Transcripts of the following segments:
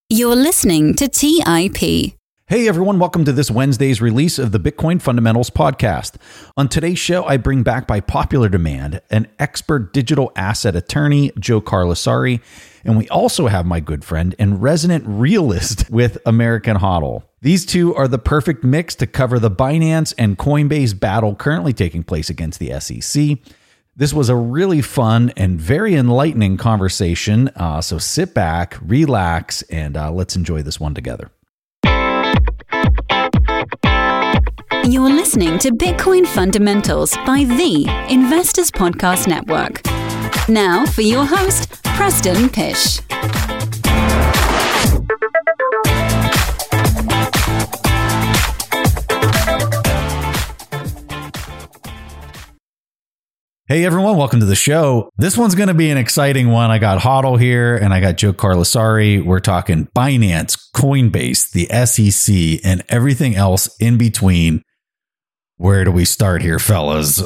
You're listening to TIP. Hey everyone, welcome to this Wednesday's release of the Bitcoin Fundamentals podcast. On today's show, I bring back by popular demand an expert digital asset attorney, Joe Carlasare, and we also have my good friend and resident realist with American HODL. These two are the perfect mix to cover the Binance and Coinbase battle currently taking place against the SEC. This was a really fun and very enlightening conversation, so sit back, relax, and let's enjoy this one together. You're listening to Bitcoin Fundamentals by the Investors Podcast Network. Now for your host, Preston Pysh. Hey everyone, welcome to the show. This one's going to be an exciting one. I got HODL here and I got Joe Carlasare. We're talking Binance, Coinbase, the SEC, and everything else in between. Where do we start here, fellas?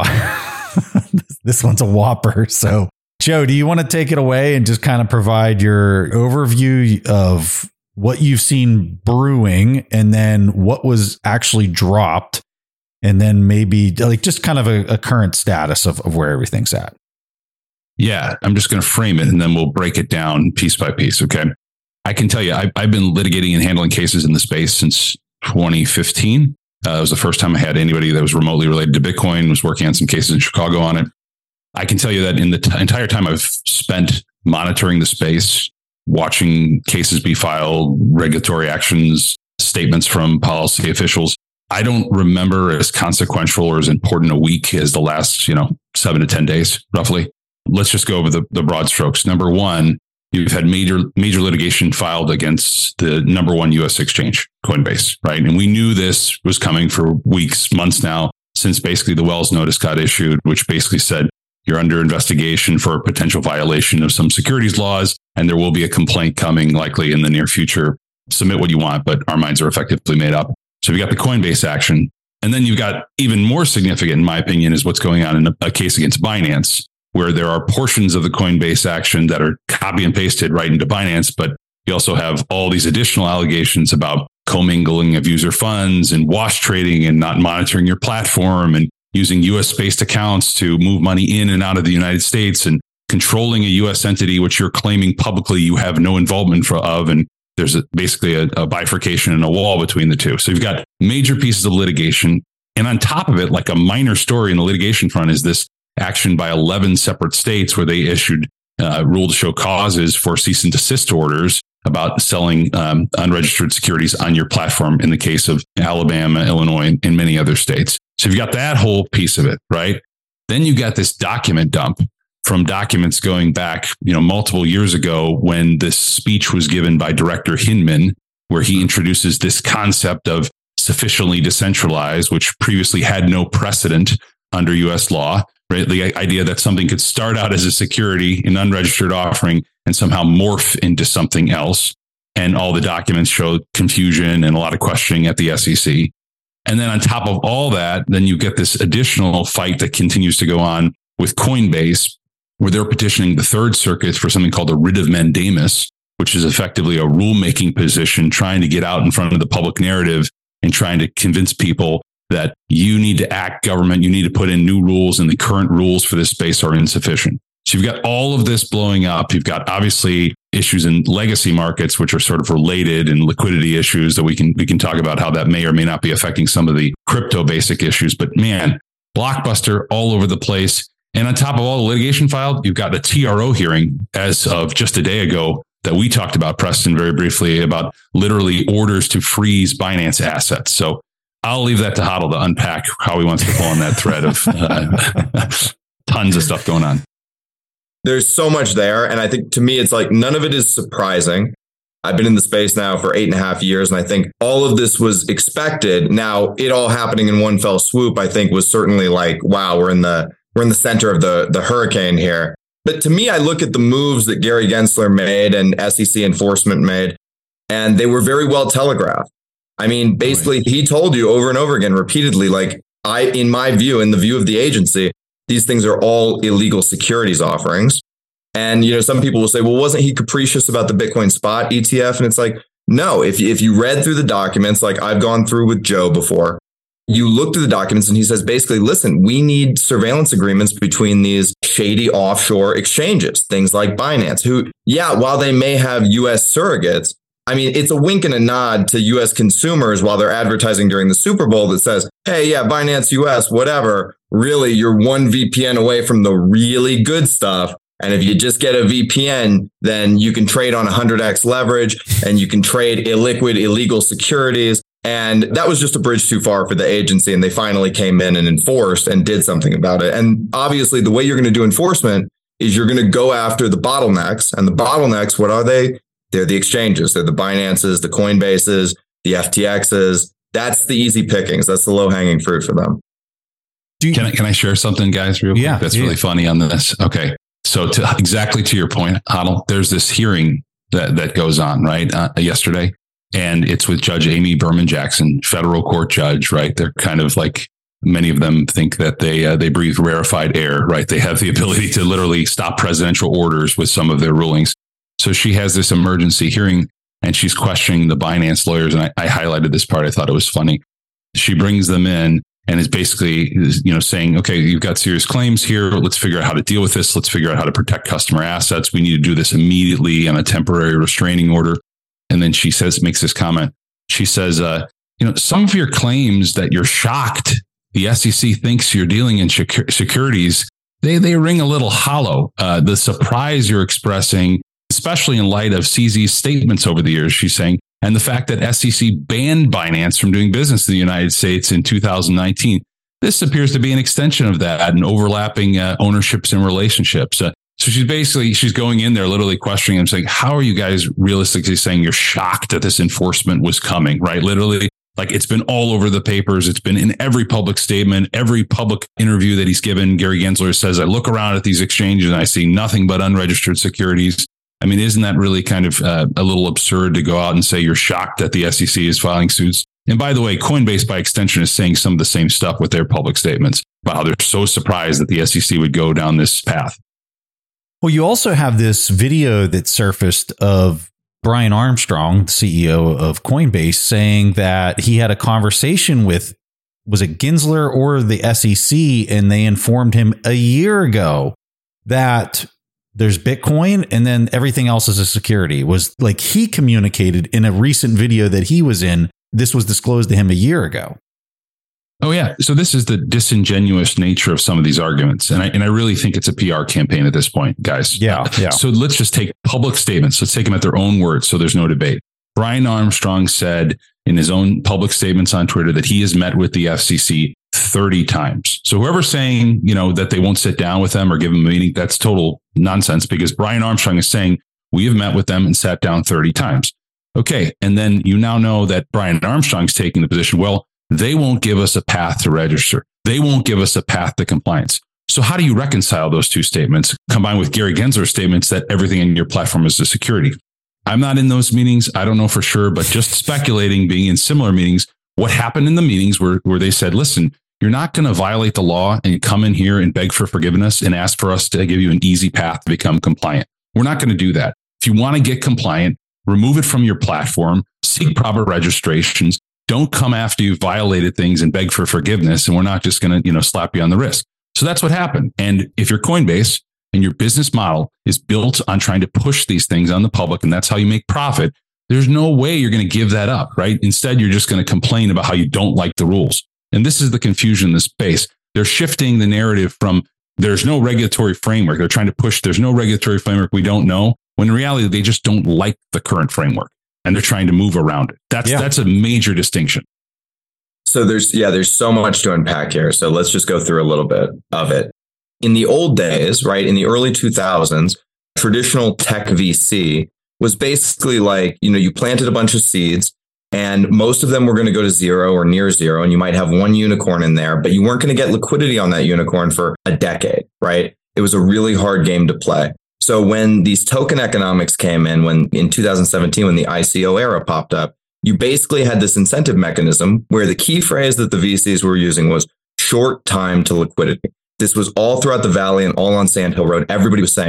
This one's a whopper. So, Joe, do you want to take it away and just kind of provide your overview of what you've seen brewing and then what was actually dropped? And then maybe like just kind of a current status of where everything's at. Yeah, I'm just going to frame it and then we'll break it down piece by piece. Okay. I can tell you, I've been litigating and handling cases in the space since 2015. It was the first time I had anybody that was remotely related to Bitcoin, was working on some cases in Chicago on it. I can tell you that in the entire time I've spent monitoring the space, watching cases be filed, regulatory actions, statements from policy officials, I don't remember as consequential or as important a week as the last, 7 to 10 days, roughly. Let's just go over the broad strokes. Number one, you've had major litigation filed against the number one U.S. exchange, Coinbase, right? And we knew this was coming for weeks, months now, since basically the Wells notice got issued, which basically said you're under investigation for a potential violation of some securities laws, and there will be a complaint coming likely in the near future. Submit what you want, but our minds are effectively made up. So we got the Coinbase action. And then you've got even more significant, in my opinion, is what's going on in a case against Binance, where there are portions of the Coinbase action that are copy and pasted right into Binance. But you also have all these additional allegations about commingling of user funds and wash trading and not monitoring your platform and using US based accounts to move money in and out of the United States and controlling a US entity, which you're claiming publicly you have no involvement of. And there's basically a bifurcation and a wall between the two. So you've got major pieces of litigation. And on top of it, like a minor story in the litigation front is this action by 11 separate states where they issued rule to show causes for cease and desist orders about selling unregistered securities on your platform in the case of Alabama, Illinois, and many other states. So you've got that whole piece of it, right? Then you got this document dump from documents going back, multiple years ago when this speech was given by Director Hinman, where he introduces this concept of sufficiently decentralized, which previously had no precedent under US law, right? The idea that something could start out as a security, an unregistered offering, and somehow morph into something else. And all the documents show confusion and a lot of questioning at the SEC. And then on top of all that, then you get this additional fight that continues to go on with Coinbase, where they're petitioning the Third Circuit for something called a writ of mandamus, which is effectively a rulemaking position trying to get out in front of the public narrative and trying to convince people that you need to act government, you need to put in new rules, and the current rules for this space are insufficient. So you've got all of this blowing up. You've got obviously issues in legacy markets, which are sort of related, and liquidity issues that we can talk about how that may or may not be affecting some of the crypto basic issues. But man, blockbuster all over the place. And on top of all the litigation filed, you've got the TRO hearing as of just a day ago that we talked about, Preston, very briefly, about literally orders to freeze Binance assets. So I'll leave that to HODL to unpack how he wants to pull on that thread of tons of stuff going on. There's so much there. And I think to me, it's like none of it is surprising. I've been in the space now for 8.5 years, and I think all of this was expected. Now, it all happening in one fell swoop, I think, was certainly like, wow, we're in the center of the hurricane here. But to me, I look at the moves that Gary Gensler made and SEC enforcement made, and they were very well telegraphed. I mean, basically, he told you over and over again, repeatedly, like, in my view, in the view of the agency, these things are all illegal securities offerings. And, some people will say, well, wasn't he capricious about the Bitcoin spot ETF? And it's like, no, if you read through the documents, like I've gone through with Joe before, you look through the documents and he says, basically, listen, we need surveillance agreements between these shady offshore exchanges, things like Binance, who, while they may have US surrogates, I mean, it's a wink and a nod to US consumers while they're advertising during the Super Bowl that says, hey, Binance US, whatever. Really, you're one VPN away from the really good stuff. And if you just get a VPN, then you can trade on 100x leverage and you can trade illiquid, illegal securities. And that was just a bridge too far for the agency. And they finally came in and enforced and did something about it. And obviously, the way you're going to do enforcement is you're going to go after the bottlenecks. And the bottlenecks, what are they? They're the exchanges. They're the Binances, the Coinbases, the FTXs. That's the easy pickings. That's the low hanging fruit for them. Can I share something, guys, real quick? That's really funny on this. Okay. So exactly to your point, Huddle, there's this hearing that goes on, right, yesterday. And it's with Judge Amy Berman Jackson, federal court judge, right? They're kind of like, many of them think that they breathe rarefied air, right? They have the ability to literally stop presidential orders with some of their rulings. So she has this emergency hearing and she's questioning the Binance lawyers. And I highlighted this part. I thought it was funny. She brings them in and is basically, saying, okay, you've got serious claims here. Let's figure out how to deal with this. Let's figure out how to protect customer assets. We need to do this immediately on a temporary restraining order. And then she makes this comment. She says, some of your claims that you're shocked the SEC thinks you're dealing in securities, they ring a little hollow. The surprise you're expressing, especially in light of CZ's statements over the years, she's saying, and the fact that SEC banned Binance from doing business in the United States in 2019. This appears to be an extension of that and overlapping ownerships and relationships. So she's going in there literally questioning him, saying, how are you guys realistically saying you're shocked that this enforcement was coming, right? Literally, like it's been all over the papers. It's been in every public statement, every public interview that he's given. Gary Gensler says, I look around at these exchanges and I see nothing but unregistered securities. I mean, isn't that really kind of a little absurd to go out and say you're shocked that the SEC is filing suits? And by the way, Coinbase, by extension, is saying some of the same stuff with their public statements about how they're so surprised that the SEC would go down this path. Well, you also have this video that surfaced of Brian Armstrong, the CEO of Coinbase, saying that he had a conversation with, was it Gensler or the SEC? And they informed him a year ago that there's Bitcoin and then everything else is a security. Was like he communicated in a recent video that he was in. This was disclosed to him a year ago. Oh, yeah. So this is the disingenuous nature of some of these arguments. And I really think it's a PR campaign at this point, guys. Yeah. So let's just take public statements. Let's take them at their own words so there's no debate. Brian Armstrong said in his own public statements on Twitter that he has met with the FCC 30 times. So whoever's saying, that they won't sit down with them or give them a meeting, that's total nonsense because Brian Armstrong is saying we have met with them and sat down 30 times. Okay. And then you now know that Brian Armstrong's taking the position, well, they won't give us a path to register. They won't give us a path to compliance. So how do you reconcile those two statements combined with Gary Gensler's statements that everything in your platform is a security? I'm not in those meetings. I don't know for sure, but just speculating, being in similar meetings, what happened in the meetings where they said, listen, you're not going to violate the law and come in here and beg for forgiveness and ask for us to give you an easy path to become compliant. We're not going to do that. If you want to get compliant, remove it from your platform, seek proper registrations. Don't come after you violated things and beg for forgiveness. And we're not just going to, slap you on the wrist. So that's what happened. And if you're Coinbase and your business model is built on trying to push these things on the public, and that's how you make profit, there's no way you're going to give that up, right? Instead, you're just going to complain about how you don't like the rules. And this is the confusion in the space. They're shifting the narrative from there's no regulatory framework. They're trying to push there's no regulatory framework. We don't know. When in reality, they just don't like the current framework. And they're trying to move around it. That's a major distinction. So there's so much to unpack here. So let's just go through a little bit of it. In the old days, right, in the early 2000s, traditional tech VC was basically like, you planted a bunch of seeds and most of them were going to go to zero or near zero. And you might have one unicorn in there, but you weren't going to get liquidity on that unicorn for a decade, right? It was a really hard game to play. So when these token economics came in 2017, when the ICO era popped up, you basically had this incentive mechanism where the key phrase that the VCs were using was short time to liquidity. This was all throughout the Valley and all on Sand Hill Road. Everybody was saying it.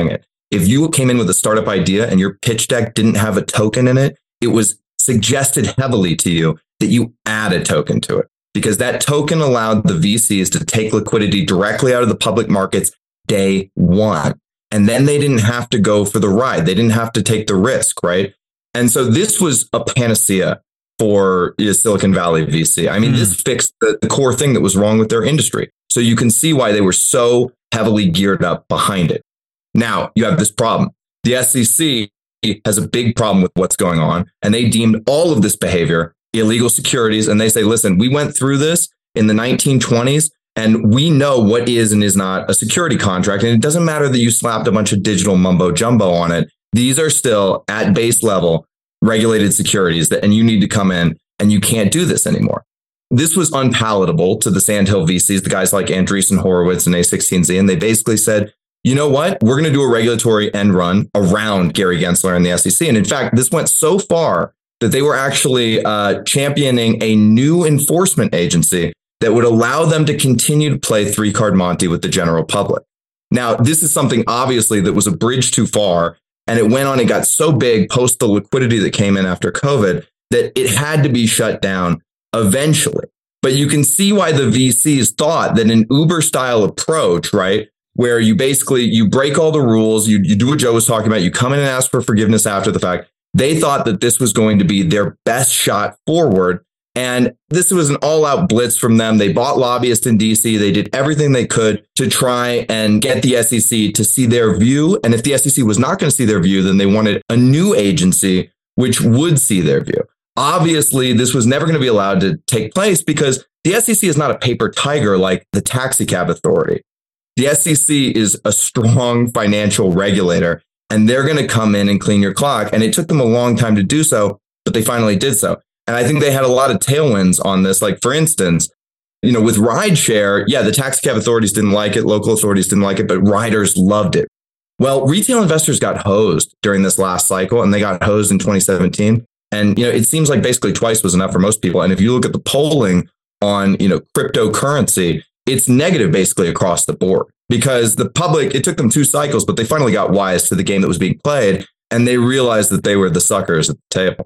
if you came in with a startup idea and your pitch deck didn't have a token in it, it was suggested heavily to you that you add a token to it, because that token allowed the VCs to take liquidity directly out of the public markets day one. And then they didn't have to go for the ride. They didn't have to take the risk, right? And so this was a panacea for Silicon Valley VC. I mean, this fixed the core thing that was wrong with their industry. So you can see why they were so heavily geared up behind it. Now you have this problem. The SEC has a big problem with what's going on, and they deemed all of this behavior illegal securities. And they say, listen, we went through this in the 1920s, and we know what is and is not a security contract. And it doesn't matter that you slapped a bunch of digital mumbo jumbo on it. These are still at base level regulated securities and you need to come in, and you can't do this anymore. This was unpalatable to the Sandhill VCs, the guys like Andreessen Horowitz and A16Z. And they basically said, you know what? We're going to do a regulatory end run around Gary Gensler and the SEC. And in fact, this went so far that they were actually championing a new enforcement agency that would allow them to continue to play three-card Monte with the general public. Now, this is something obviously that was a bridge too far. And it went on and got so big post the liquidity that came in after COVID that it had to be shut down eventually. But you can see why the VCs thought that an Uber style approach, right, where you basically, you break all the rules, you do what Joe was talking about, you come in and ask for forgiveness after the fact. They thought that this was going to be their best shot forward. And this was an all-out blitz from them. They bought lobbyists in DC. They did everything they could to try and get the SEC to see their view. And if the SEC was not going to see their view, then they wanted a new agency which would see their view. Obviously, this was never going to be allowed to take place because the SEC is not a paper tiger like the taxi cab authority. The SEC is a strong financial regulator, and they're going to come in and clean your clock. And it took them a long time to do so, but they finally did so. And I think they had a lot of tailwinds on this. Like, for instance, with rideshare, the taxi cab authorities didn't like it. Local authorities didn't like it, but riders loved it. Well, retail investors got hosed during this last cycle, and they got hosed in 2017. And, it seems like basically twice was enough for most people. And if you look at the polling on, cryptocurrency, it's negative basically across the board because the public, it took them 2 cycles, but they finally got wise to the game that was being played. And they realized that they were the suckers at the table.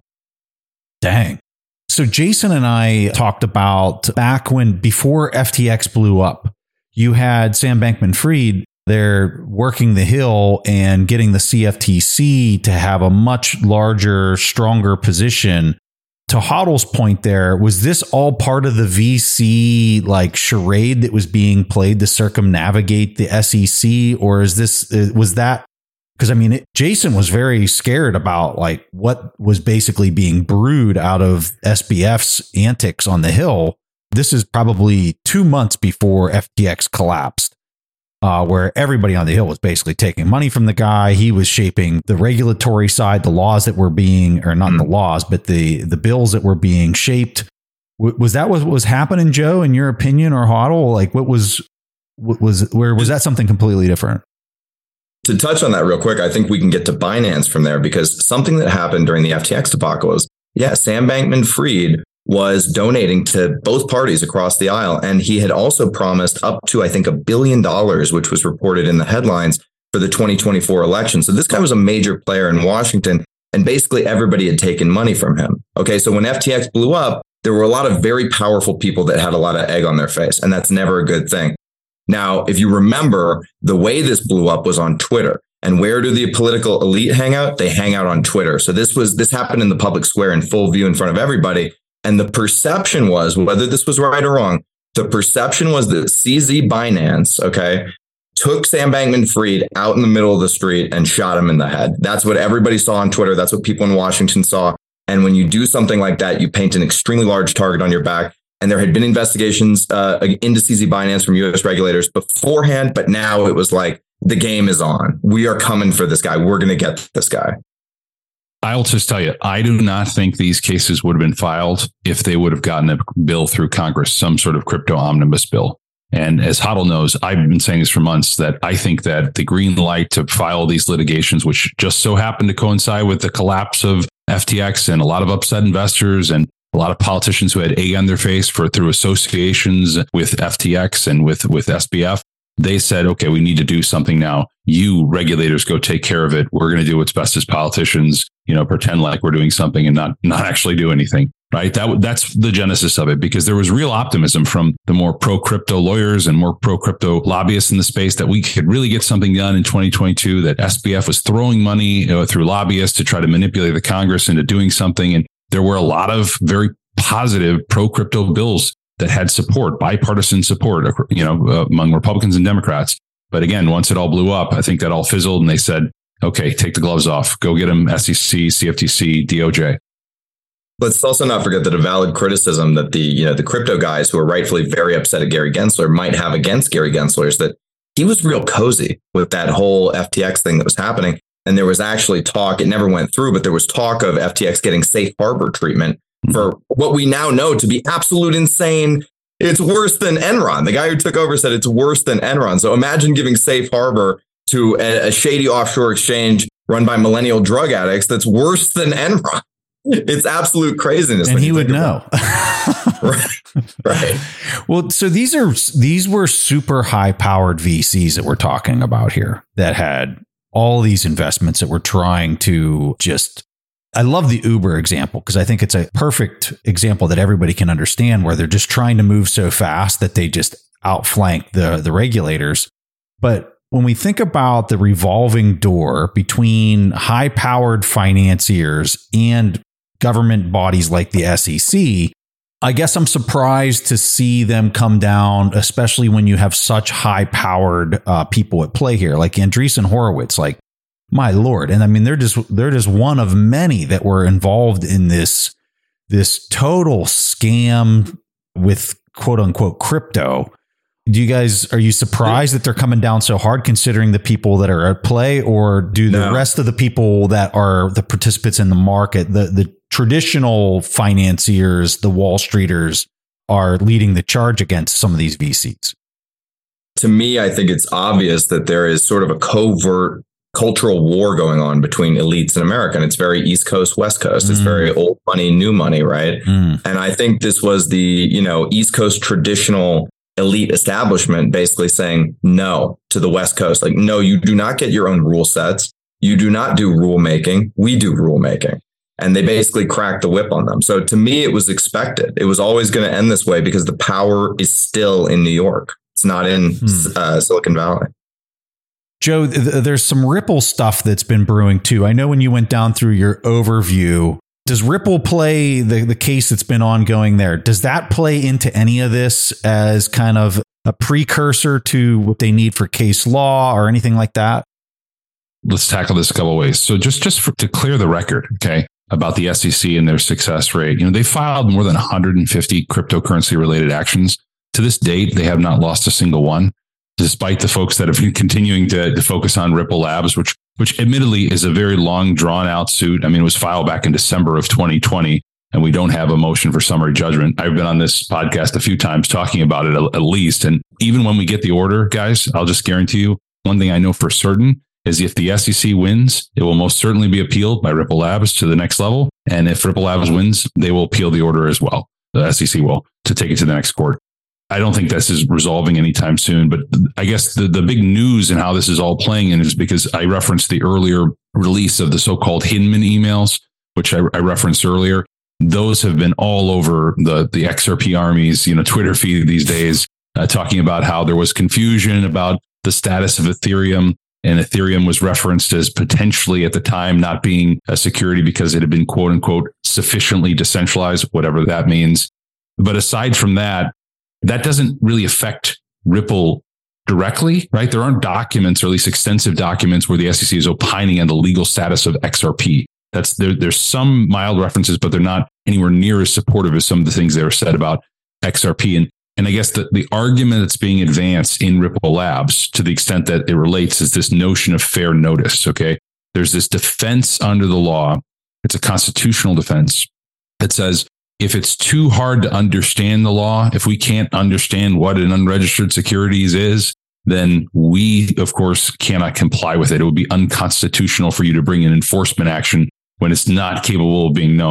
Dang. So Jason and I talked about back before FTX blew up, you had Sam Bankman-Fried there working the Hill and getting the CFTC to have a much larger, stronger position. To Hodl's point there, was this all part of the VC charade that was being played to circumnavigate the SEC? Or was that? Because Jason was very scared about what was basically being brewed out of SBF's antics on the Hill. This is probably 2 months before FTX collapsed, where everybody on the Hill was basically taking money from the guy. He was shaping the regulatory side, the laws that were being, or not the laws, but the bills that were being shaped. Was that what was happening, Joe, in your opinion, or Hodl? Was that something completely different? To touch on that real quick, I think we can get to Binance from there because something that happened during the FTX debacle was, Sam Bankman-Fried was donating to both parties across the aisle. And he had also promised up to, I think, $1 billion, which was reported in the headlines for the 2024 election. So this guy was a major player in Washington, and basically everybody had taken money from him. Okay, so when FTX blew up, there were a lot of very powerful people that had a lot of egg on their face, and that's never a good thing. Now, if you remember, the way this blew up was on Twitter. And where do the political elite hang out? They hang out on Twitter. So this happened in the public square in full view in front of everybody. And the perception was, whether this was right or wrong, the perception was that CZ Binance, took Sam Bankman-Fried out in the middle of the street and shot him in the head. That's what everybody saw on Twitter. That's what people in Washington saw. And when you do something like that, you paint an extremely large target on your back. And there had been investigations into CZ Binance from U.S. regulators beforehand, but now it was like, the game is on. We are coming for this guy. We're going to get this guy. I'll just tell you, I do not think these cases would have been filed if they would have gotten a bill through Congress, some sort of crypto omnibus bill. And as Hodl knows, I've been saying this for months, that I think that the green light to file these litigations, which just so happened to coincide with the collapse of FTX and a lot of upset investors and a lot of politicians who had egg on their face through associations with FTX and with SBF. they said, okay, we need to do something now. You regulators go take care of it. We're going to do what's best as politicians, pretend like we're doing something and not actually do anything. Right. That's the genesis of it, because there was real optimism from the more pro-crypto lawyers and more pro-crypto lobbyists in the space that we could really get something done in 2022, that SBF was throwing money through lobbyists to try to manipulate the Congress into doing something. And there were a lot of very positive pro-crypto bills that had support, bipartisan support, among Republicans and Democrats. But again, once it all blew up, I think that all fizzled and they said, okay, take the gloves off, go get them SEC, CFTC, DOJ. Let's also not forget that a valid criticism that the crypto guys who are rightfully very upset at Gary Gensler might have against Gary Gensler is that he was real cozy with that whole FTX thing that was happening. And there was actually talk, it never went through, but there was talk of FTX getting safe harbor treatment for what we now know to be absolute insane. It's worse than Enron. The guy who took over said it's worse than Enron. So imagine giving safe harbor to a shady offshore exchange run by millennial drug addicts that's worse than Enron. It's absolute craziness. And he would know. Right. Well, so these were super high powered VCs that we're talking about here that had all these investments that were trying to I love the Uber example because I think it's a perfect example that everybody can understand, where they're just trying to move so fast that they just outflank the regulators. But when we think about the revolving door between high powered financiers and government bodies like the SEC, I guess I'm surprised to see them come down, especially when you have such high powered people at play here, like Andreessen Horowitz, like, my Lord. And I mean, they're just one of many that were involved in this total scam with quote unquote crypto. Are you surprised that they're coming down so hard considering the people that are at play, or do the rest of the people that are the participants in the market, the traditional financiers, the Wall Streeters, are leading the charge against some of these VCs? To me, I think it's obvious that there is sort of a covert cultural war going on between elites in America. And it's very East Coast, West Coast. It's very old money, new money, right? And I think this was the, East Coast traditional elite establishment basically saying no to the West Coast. Like, no, you do not get your own rule sets. You do not do rulemaking. We do rulemaking. And they basically cracked the whip on them. So to me, it was expected. It was always going to end this way because the power is still in New York. It's not in Silicon Valley. Joe, there's some Ripple stuff that's been brewing too. I know when you went down through your overview, does Ripple play the case that's been ongoing there? Does that play into any of this as kind of a precursor to what they need for case law or anything like that? Let's tackle this a couple of ways. So just to clear the record, okay, about the SEC and their success rate, they filed more than 150 cryptocurrency related actions. To this date, they have not lost a single one, despite the folks that have been continuing to focus on Ripple Labs, which admittedly is a very long, drawn out suit. I mean, it was filed back in December of 2020, and we don't have a motion for summary judgment. I've been on this podcast a few times talking about it at least. And even when we get the order, guys, I'll just guarantee you one thing I know for certain is if the SEC wins, it will most certainly be appealed by Ripple Labs to the next level. And if Ripple Labs wins, they will appeal the order as well. The SEC will, to take it to the next court. I don't think this is resolving anytime soon, but I guess the big news and how this is all playing in is because I referenced the earlier release of the so-called Hinman emails, which I referenced earlier. Those have been all over the XRP army's Twitter feed these days, talking about how there was confusion about the status of Ethereum, and Ethereum was referenced as potentially at the time not being a security because it had been quote unquote sufficiently decentralized, whatever that means. But aside from that, that doesn't really affect Ripple directly, right? There aren't documents, or at least extensive documents, where the SEC is opining on the legal status of XRP. There's some mild references, but they're not anywhere near as supportive as some of the things that were said about XRP. And I guess the argument that's being advanced in Ripple Labs, to the extent that it relates, is this notion of fair notice. Okay, there's this defense under the law. It's a constitutional defense that says, if it's too hard to understand the law, if we can't understand what an unregistered securities is, then we, of course, cannot comply with it. It would be unconstitutional for you to bring an enforcement action when it's not capable of being known.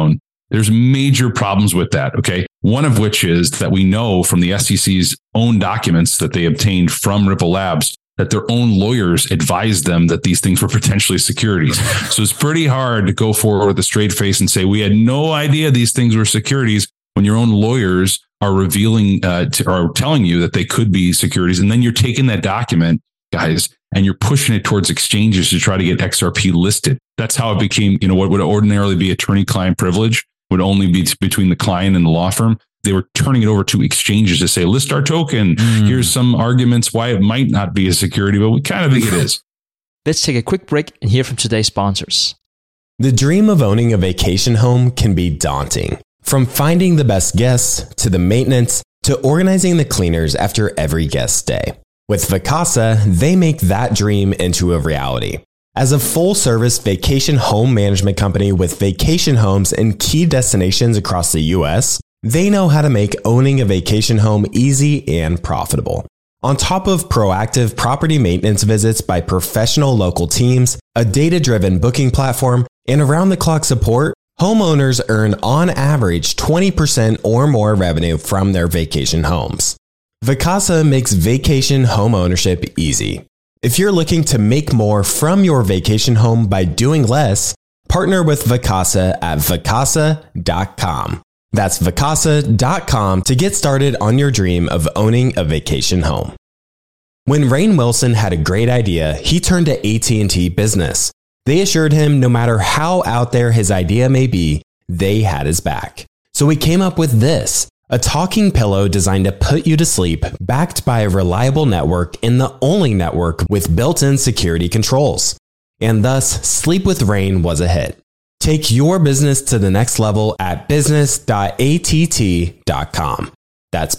There's major problems with that. Okay. One of which is that we know from the SEC's own documents that they obtained from Ripple Labs that their own lawyers advised them that these things were potentially securities. So it's pretty hard to go forward with a straight face and say, we had no idea these things were securities, when your own lawyers are revealing or telling you that they could be securities. And then you're taking that document, guys, and you're pushing it towards exchanges to try to get XRP listed. That's how it became, what would ordinarily be attorney-client privilege would only be between the client and the law firm. They were turning it over to exchanges to say, list our token. Here's some arguments why it might not be a security, but we kind of think it is. Let's take a quick break and hear from today's sponsors. The dream of owning a vacation home can be daunting. From finding the best guests, to the maintenance, to organizing the cleaners after every guest stay. With Vacasa, they make that dream into a reality. As a full-service vacation home management company with vacation homes in key destinations across the U.S., they know how to make owning a vacation home easy and profitable. On top of proactive property maintenance visits by professional local teams, a data-driven booking platform, and around-the-clock support, homeowners earn on average 20% or more revenue from their vacation homes. Vacasa makes vacation home ownership easy. If you're looking to make more from your vacation home by doing less, partner with Vacasa at vacasa.com. That's vacasa.com to get started on your dream of owning a vacation home. When Rainn Wilson had a great idea, he turned to AT&T Business. They assured him no matter how out there his idea may be, they had his back. So he came up with this, a talking pillow designed to put you to sleep, backed by a reliable network and the only network with built-in security controls. And thus, Sleep with Rainn was a hit. Take your business to the next level at business.att.com. That's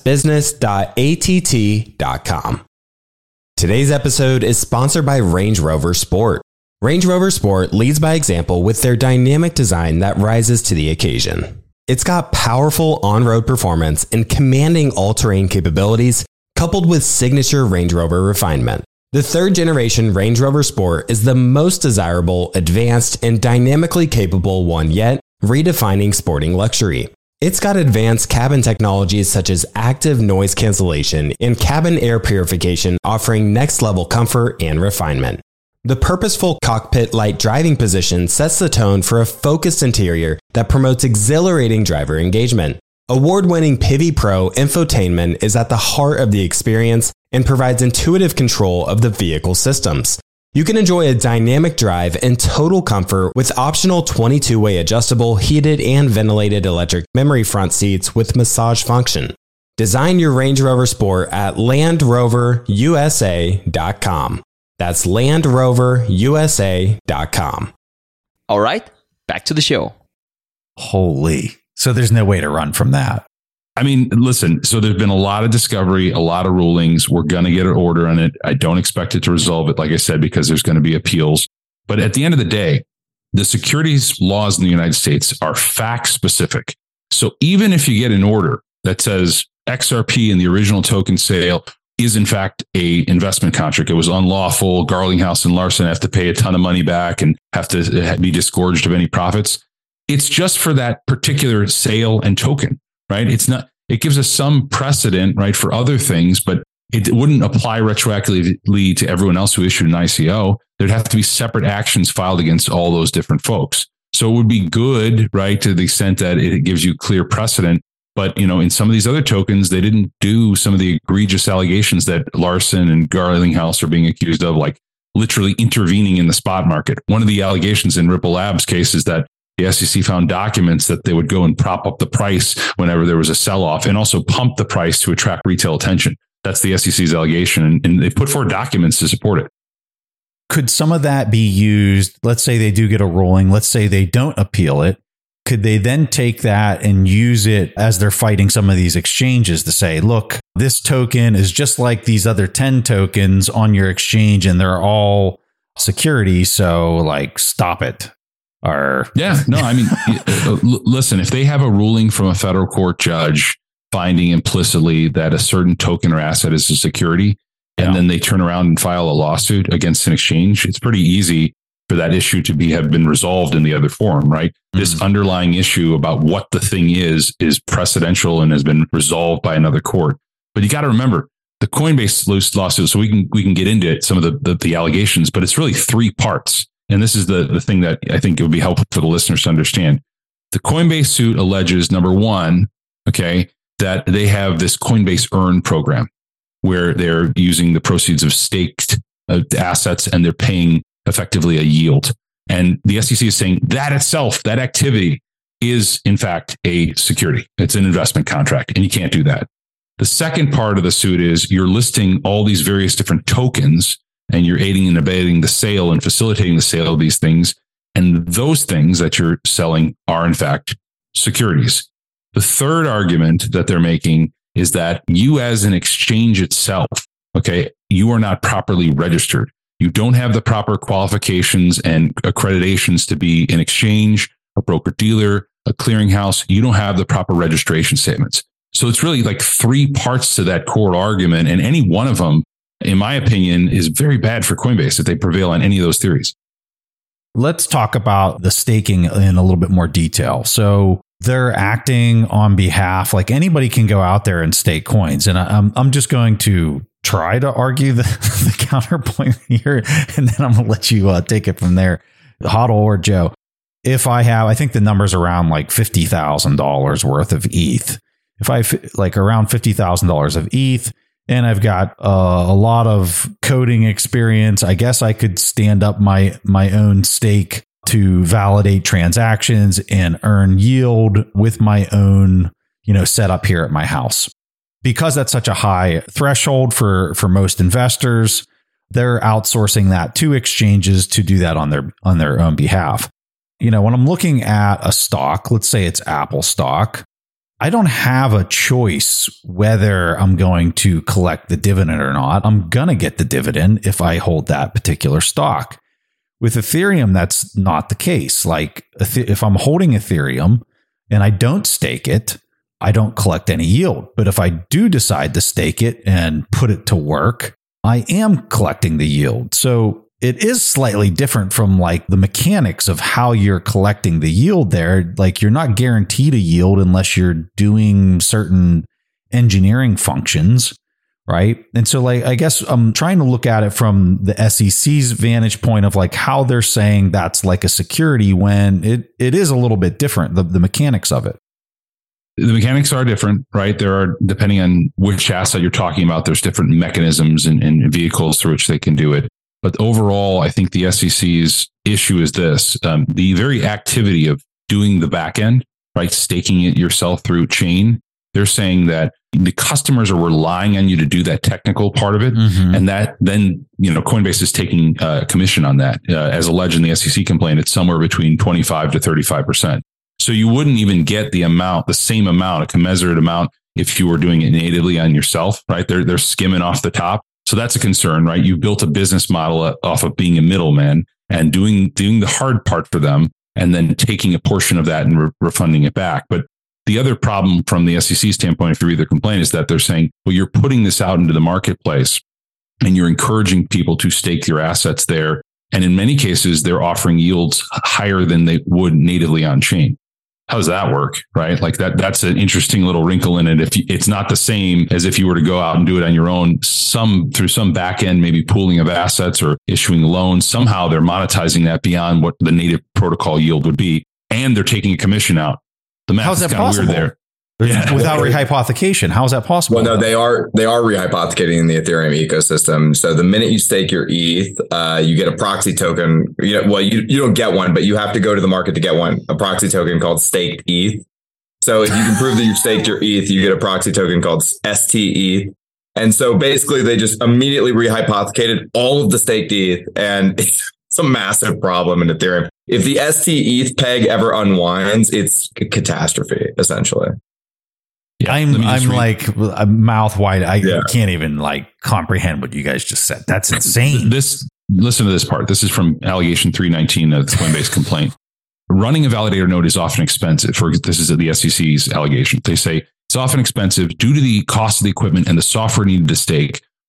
business.att.com. Today's episode is sponsored by Range Rover Sport. Range Rover Sport leads by example with their dynamic design that rises to the occasion. It's got powerful on-road performance and commanding all-terrain capabilities, coupled with signature Range Rover refinement. The third-generation Range Rover Sport is the most desirable, advanced, and dynamically capable one yet, redefining sporting luxury. It's got advanced cabin technologies such as active noise cancellation and cabin air purification, offering next-level comfort and refinement. The purposeful cockpit-like driving position sets the tone for a focused interior that promotes exhilarating driver engagement. Award-winning Pivi Pro infotainment is at the heart of the experience and provides intuitive control of the vehicle systems. You can enjoy a dynamic drive and total comfort with optional 22-way adjustable, heated and ventilated electric memory front seats with massage function. Design your Range Rover Sport at LandRoverUSA.com. That's LandRoverUSA.com. All right, back to the show. Holy. So there's no way to run from that. I mean, listen, so there's been a lot of discovery, a lot of rulings. We're going to get an order on it. I don't expect it to resolve it, like I said, because there's going to be appeals. But at the end of the day, the securities laws in the United States are fact specific. So even if you get an order that says XRP in the original token sale is in fact a investment contract, it was unlawful, Garlinghouse and Larson have to pay a ton of money back and have to be disgorged of any profits. It's just for that particular sale and token, right? It's not, it gives us some precedent, right, for other things, but it wouldn't apply retroactively to everyone else who issued an ICO. There'd have to be separate actions filed against all those different folks. So it would be good, right, to the extent that it gives you clear precedent. But, in some of these other tokens, they didn't do some of the egregious allegations that Larson and Garlinghouse are being accused of, like literally intervening in the spot market. One of the allegations in Ripple Labs case is that the SEC found documents that they would go and prop up the price whenever there was a sell-off and also pump the price to attract retail attention. That's the SEC's allegation, and they put forward documents to support it. Could some of that be used? Let's say they do get a ruling. Let's say they don't appeal it. Could they then take that and use it as they're fighting some of these exchanges to say, look, this token is just like these other 10 tokens on your exchange and they're all securities. So like, stop it. Or yeah, no, I mean, listen, if they have a ruling from a federal court judge finding implicitly that a certain token or asset is a security, and then they turn around and file a lawsuit against an exchange, it's pretty easy for that issue to have been resolved in the other forum, right? Mm-hmm. This underlying issue about what the thing is precedential and has been resolved by another court. But you got to remember the Coinbase lawsuit. So we can get into some of the allegations, but it's really three parts. And this is the thing that I think it would be helpful for the listeners to understand. The Coinbase suit alleges, number one, okay, that they have this Coinbase Earn program where they're using the proceeds of staked assets and they're paying effectively a yield. And the SEC is saying that itself, that activity is in fact a security. It's an investment contract and you can't do that. The second part of the suit is you're listing all these various different tokens and you're aiding and abetting the sale and facilitating the sale of these things. And those things that you're selling are in fact securities. The third argument that they're making is that you as an exchange itself, okay, you are not properly registered. You don't have the proper qualifications and accreditations to be an exchange, a broker-dealer, a clearinghouse. You don't have the proper registration statements. So it's really like three parts to that core argument. And any one of them, in my opinion, is very bad for Coinbase if they prevail on any of those theories. Let's talk about the staking in a little bit more detail. So they're acting on behalf, like anybody can go out there and stake coins. And I'm just going to try to argue the counterpoint here, and then I'm going to let you take it from there, Hodl or Joe. If I have, I think the number's around like $50,000 worth of ETH. If I like around $50,000 of ETH, and I've got a lot of coding experience, I guess I could stand up my own stake to validate transactions and earn yield with my own, setup here at my house. Because that's such a high threshold for most investors, they're outsourcing that to exchanges to do that on their own behalf. When I'm looking at a stock, let's say it's Apple stock, I don't have a choice whether I'm going to collect the dividend or not. I'm going to get the dividend if I hold that particular stock. With Ethereum, that's not the case. Like if I'm holding Ethereum and I don't stake it, I don't collect any yield. But if I do decide to stake it and put it to work, I am collecting the yield. So it is slightly different from like the mechanics of how you're collecting the yield there. Like you're not guaranteed a yield unless you're doing certain engineering functions, right? And so like, I guess I'm trying to look at it from the SEC's vantage point of like how they're saying that's like a security when it is a little bit different, the mechanics of it. The mechanics are different, right? There are, depending on which asset you're talking about, there's different mechanisms and vehicles through which they can do it. But overall, I think the SEC's issue is this, the very activity of doing the back end, right? Staking it yourself through chain. They're saying that the customers are relying on you to do that technical part of it. Mm-hmm. And that then, Coinbase is taking a commission on that. As alleged in the SEC complaint, it's somewhere between 25 to 35%. So you wouldn't even get the same amount, a commensurate amount, if you were doing it natively on yourself, right? They're skimming off the top. So that's a concern, right? You built a business model off of being a middleman and doing the hard part for them and then taking a portion of that and refunding it back. But the other problem from the SEC standpoint, if you read their complaint, is that they're saying, well, you're putting this out into the marketplace and you're encouraging people to stake your assets there. And in many cases, they're offering yields higher than they would natively on chain. How does that work, right? Like that's an interesting little wrinkle in it. If it's not the same as if you were to go out and do it on your own, through some back end, maybe pooling of assets or issuing loans, somehow they're monetizing that beyond what the native protocol yield would be. And they're taking a commission out. The math is kind of weird there. Without rehypothecation, how is that possible? Well, no, they are rehypothecating in the Ethereum ecosystem. So the minute you stake your ETH, you get a proxy token. You don't get one, but you have to go to the market to get one. A proxy token called staked ETH. So if you can prove that you staked your ETH, you get a proxy token called STETH. And so basically, they just immediately rehypothecated all of the staked ETH, and it's a massive problem in Ethereum. If the STETH peg ever unwinds, it's a catastrophe, essentially. Yeah, I'm like a mouth wide. I can't even like comprehend what you guys just said. That's insane. Listen to this part. This is from allegation 319 of the Coinbase complaint. Running a validator node is often expensive. This is the SEC's allegation. They say it's often expensive due to the cost of the equipment and the software needed to stake,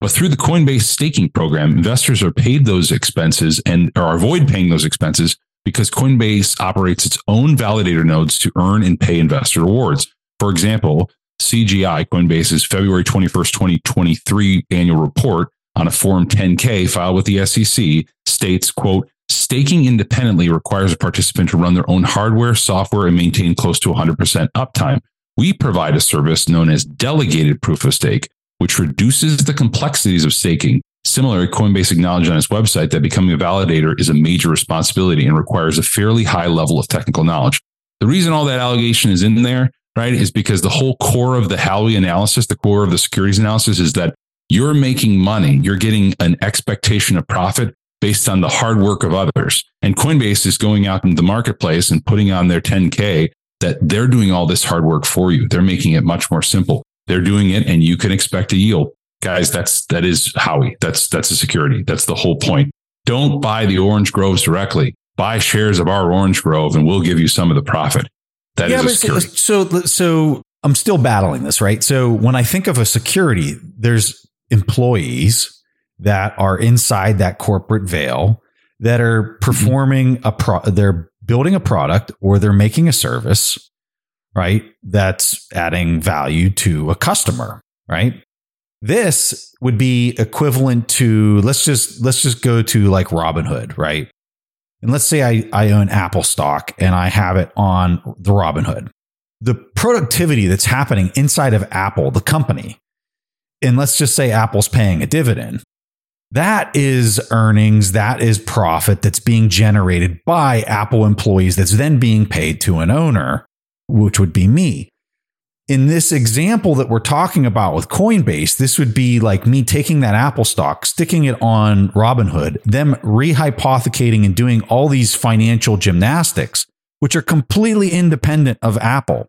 But through the Coinbase staking program, investors are paid those expenses or avoid paying those expenses because Coinbase operates its own validator nodes to earn and pay investor rewards. For example, CGI, Coinbase's February 21st, 2023 annual report on a Form 10-K filed with the SEC states, quote, staking independently requires a participant to run their own hardware, software, and maintain close to 100% uptime. We provide a service known as delegated proof of stake, which reduces the complexities of staking. Similarly, Coinbase acknowledged on its website that becoming a validator is a major responsibility and requires a fairly high level of technical knowledge. The reason all that allegation is in there, right, is because the whole core of the Howey analysis, the core of the securities analysis is that you're making money. You're getting an expectation of profit based on the hard work of others. And Coinbase is going out into the marketplace and putting on their 10K that they're doing all this hard work for you. They're making it much more simple. They're doing it and you can expect a yield. Guys, that is Howey. That's a security. That's the whole point. Don't buy the orange groves directly. Buy shares of our orange grove and we'll give you some of the profit. That is a security. So I'm still battling this, right? So when I think of a security, there's employees that are inside that corporate veil that are performing they're building a product or they're making a service, right? That's adding value to a customer, right? This would be equivalent to, let's just go to like Robinhood, right? And let's say I own Apple stock and I have it on the Robinhood. The productivity that's happening inside of Apple, the company, and let's just say Apple's paying a dividend, that is earnings, that is profit that's being generated by Apple employees that's then being paid to an owner, which would be me. In this example that we're talking about with Coinbase, this would be like me taking that Apple stock, sticking it on Robinhood, them rehypothecating and doing all these financial gymnastics, which are completely independent of Apple,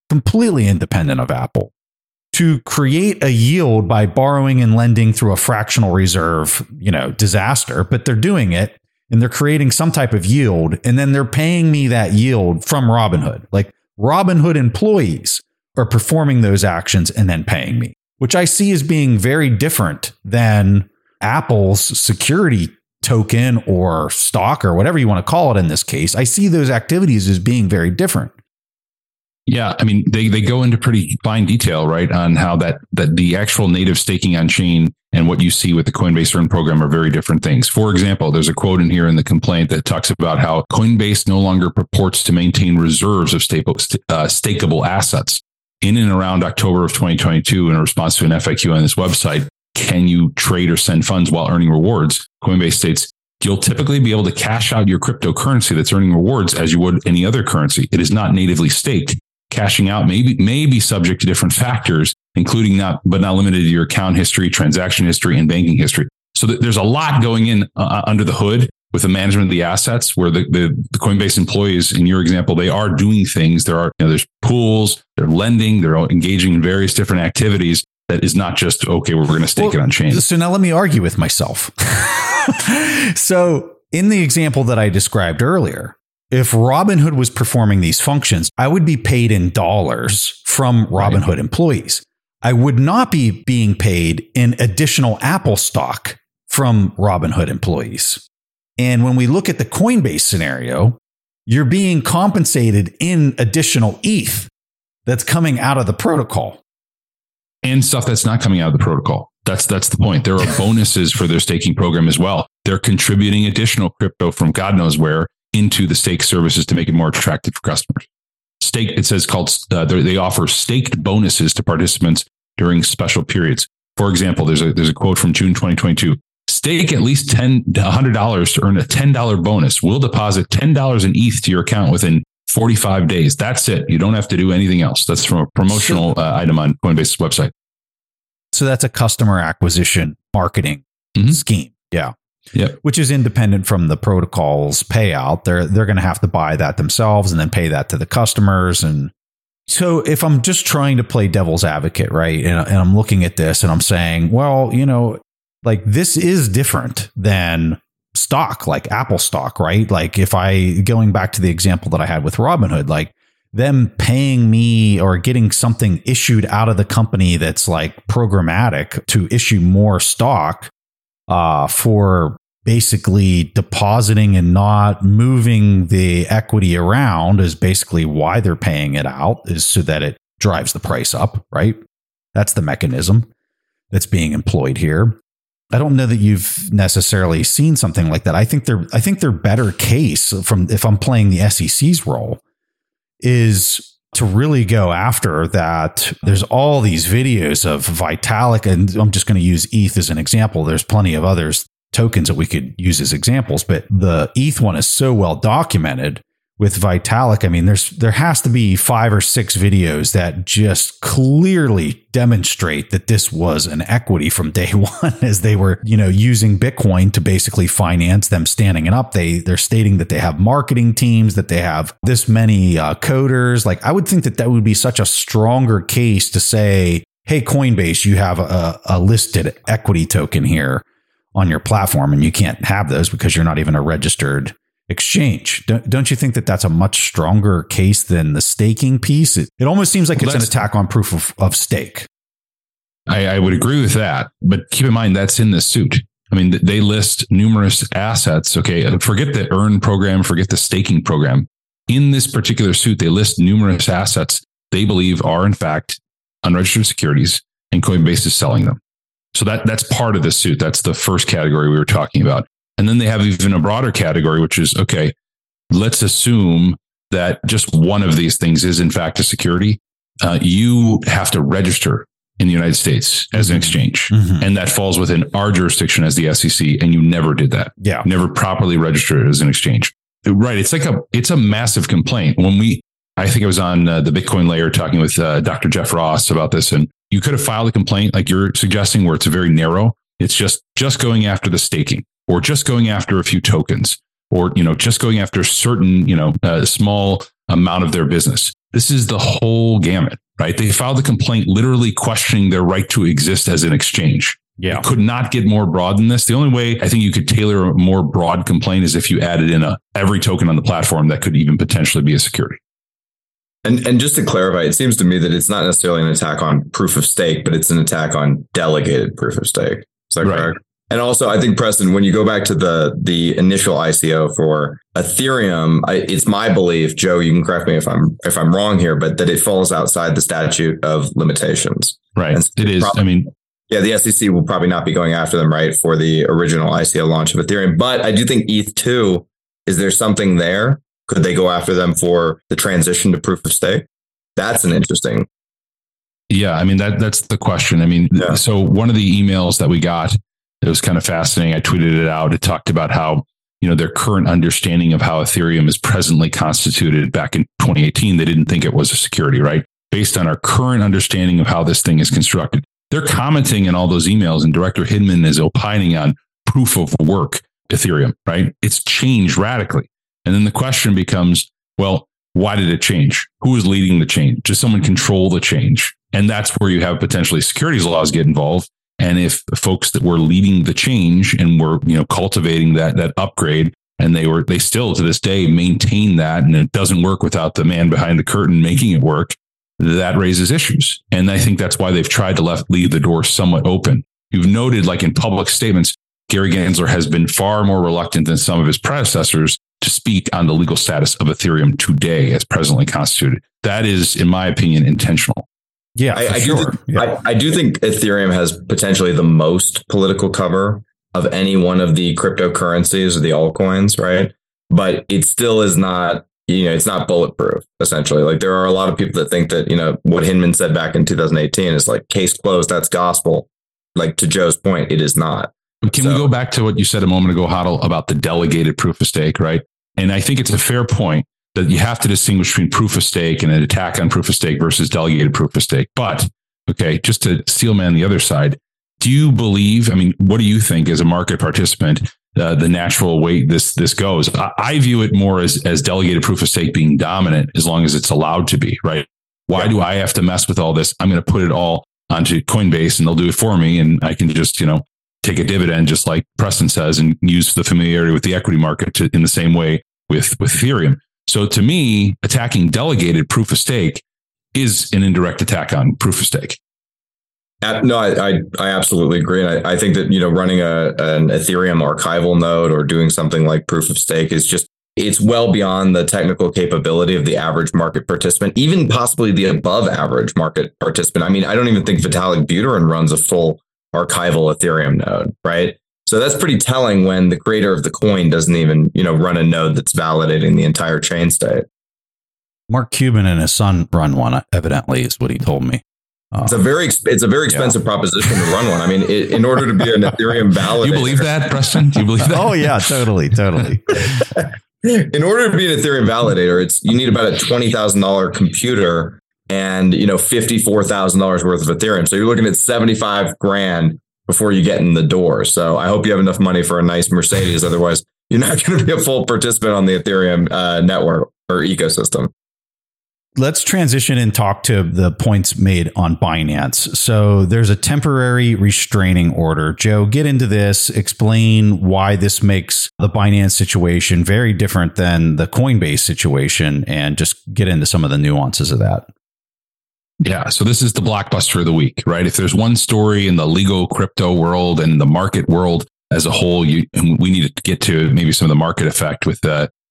to create a yield by borrowing and lending through a fractional reserve, disaster. But they're doing it and they're creating some type of yield. And then they're paying me that yield from Robinhood. Like Robinhood employees are performing those actions and then paying me, which I see as being very different than Apple's security token or stock or whatever you want to call it in this case. I see those activities as being very different. Yeah, I mean, they go into pretty fine detail, right, on how that the actual native staking on chain and what you see with the Coinbase Earn program are very different things. For example, there's a quote in here in the complaint that talks about how Coinbase no longer purports to maintain reserves of stakeable assets. In and around October of 2022, in response to an FAQ on this website, can you trade or send funds while earning rewards? Coinbase states, you'll typically be able to cash out your cryptocurrency that's earning rewards as you would any other currency. It is not natively staked. Cashing out may be subject to different factors, including but not limited to your account history, transaction history, and banking history. So there's a lot going in under the hood with the management of the assets, where the Coinbase employees, in your example, they are doing things. There's pools, they're lending, they're engaging in various different activities. That is not just, okay, we're going to stake it on chain. So now let me argue with myself. So in the example that I described earlier, if Robinhood was performing these functions, I would be paid in dollars from Robinhood employees. I would not be being paid in additional Apple stock from Robinhood employees. And when we look at the Coinbase scenario, you're being compensated in additional ETH that's coming out of the protocol. And stuff that's not coming out of the protocol. That's the point. There are bonuses for their staking program as well. They're contributing additional crypto from God knows where into the stake services to make it more attractive for customers. It says they offer staked bonuses to participants during special periods. For example, there's a quote from June 2022. Stake at least $100 to earn a $10 bonus. We'll deposit $10 in ETH to your account within 45 days. That's it. You don't have to do anything else. That's from a promotional item on Coinbase's website. So that's a customer acquisition marketing scheme. Yeah. Yep. Which is independent from the protocol's payout. They're going to have to buy that themselves and then pay that to the customers. And so if I'm just trying to play devil's advocate, right, and I'm looking at this and I'm saying, well, like this is different than stock, like Apple stock, right? Like if going back to the example that I had with Robinhood, like them paying me or getting something issued out of the company that's like programmatic to issue more stock for basically depositing and not moving the equity around is basically why they're paying it out, is so that it drives the price up, right? That's the mechanism that's being employed here. I don't know that you've necessarily seen something like that. I think their better case, from if I'm playing the SEC's role, is to really go after that. There's all these videos of Vitalik, and I'm just going to use ETH as an example. There's plenty of others tokens that we could use as examples, but the ETH one is so well documented with Vitalik. I mean, there has to be 5 or 6 videos that just clearly demonstrate that this was an equity from day one, as they were, using Bitcoin to basically finance them standing it up. They're stating that they have marketing teams, that they have this many coders. Like, I would think that would be such a stronger case to say, hey, Coinbase, you have a listed equity token here on your platform, and you can't have those because you're not even a registered exchange. Don't you think that that's a much stronger case than the staking piece? It almost seems like it's an attack on proof of stake. I would agree with that, but keep in mind that's in the suit. I mean, they list numerous assets. Okay, forget the earn program, forget the staking program. In this particular suit, they list numerous assets they believe are in fact unregistered securities, and Coinbase is selling them. So that's part of the suit. That's the first category we were talking about. And then they have even a broader category, which is, okay, let's assume that just one of these things is in fact a security. You have to register in the United States as an exchange. Mm-hmm. And that falls within our jurisdiction as the SEC. And you never did that. Yeah. Never properly registered as an exchange. Right. It's a massive complaint. I think I was on the Bitcoin Layer talking with Dr. Jeff Ross about this, and you could have filed a complaint like you're suggesting, where it's very narrow. It's just going after the staking, or just going after a few tokens, or, just going after certain, a small amount of their business. This is the whole gamut, right? They filed the complaint literally questioning their right to exist as an exchange. Yeah. It could not get more broad than this. The only way I think you could tailor a more broad complaint is if you added in every token on the platform that could even potentially be a security. And just to clarify, it seems to me that it's not necessarily an attack on proof of stake, but it's an attack on delegated proof of stake. Is that correct? And also, I think, Preston, when you go back to the initial ICO for Ethereum, it's my belief, Joe, you can correct me if I'm wrong here, but that it falls outside the statute of limitations. Right. So it is. The SEC will probably not be going after them, right, for the original ICO launch of Ethereum. But I do think ETH2, is there something there? Could they go after them for the transition to proof of stake? That's an interesting. Yeah, that's the question. So one of the emails that we got, it was kind of fascinating. I tweeted it out. It talked about how, their current understanding of how Ethereum is presently constituted back in 2018, they didn't think it was a security, right? Based on our current understanding of how this thing is constructed. They're commenting in all those emails, and Director Hinman is opining on proof of work Ethereum, right? It's changed radically. And then the question becomes, well, why did it change? Who is leading the change? Does someone control the change? And that's where you have potentially securities laws get involved. And if folks that were leading the change and were, cultivating that upgrade, and they still to this day maintain that, and it doesn't work without the man behind the curtain making it work, that raises issues. And I think that's why they've tried to leave the door somewhat open. You've noted, like in public statements, Gary Gensler has been far more reluctant than some of his predecessors to speak on the legal status of Ethereum today as presently constituted. That is, in my opinion, intentional. Yeah, I do think Ethereum has potentially the most political cover of any one of the cryptocurrencies or the altcoins, right? But it still is not, it's not bulletproof, essentially. Like, there are a lot of people that think that, what Hinman said back in 2018 is like, case closed, that's gospel. Like, to Joe's point, it is not. Can we go back to what you said a moment ago, Hodl, about the delegated proof of stake, right? And I think it's a fair point that you have to distinguish between proof of stake and an attack on proof of stake versus delegated proof of stake. But, okay, just to steelman the other side, do you believe, what do you think as a market participant, the natural way this goes? I view it more as delegated proof of stake being dominant as long as it's allowed to be, right? Why do I have to mess with all this? I'm going to put it all onto Coinbase and they'll do it for me. And I can just, take a dividend, just like Preston says, and use the familiarity with the equity market in the same way with Ethereum. So to me, attacking delegated proof of stake is an indirect attack on proof of stake. No, I absolutely agree. And I think that, running an Ethereum archival node or doing something like proof of stake is just, it's well beyond the technical capability of the average market participant, even possibly the above average market participant. I mean, I don't even think Vitalik Buterin runs a full archival Ethereum node, right? So that's pretty telling when the creator of the coin doesn't even, run a node that's validating the entire chain state. Mark Cuban and his son run one, evidently, is what he told me. It's a very expensive proposition to run one. I mean, in order to be an Ethereum validator. You believe that, Preston? Do you believe that? Oh, yeah, totally. In order to be an Ethereum validator, you need about a $20,000 computer and, $54,000 worth of Ethereum. So you're looking at $75,000 before you get in the door. So I hope you have enough money for a nice Mercedes. Otherwise, you're not going to be a full participant on the Ethereum network or ecosystem. Let's transition and talk to the points made on Binance. So there's a temporary restraining order. Joe, get into this. Explain why this makes the Binance situation very different than the Coinbase situation, and just get into some of the nuances of that. Yeah. So this is the blockbuster of the week, right? If there's one story in the legal crypto world and the market world as a whole, and we need to get to maybe some of the market effect with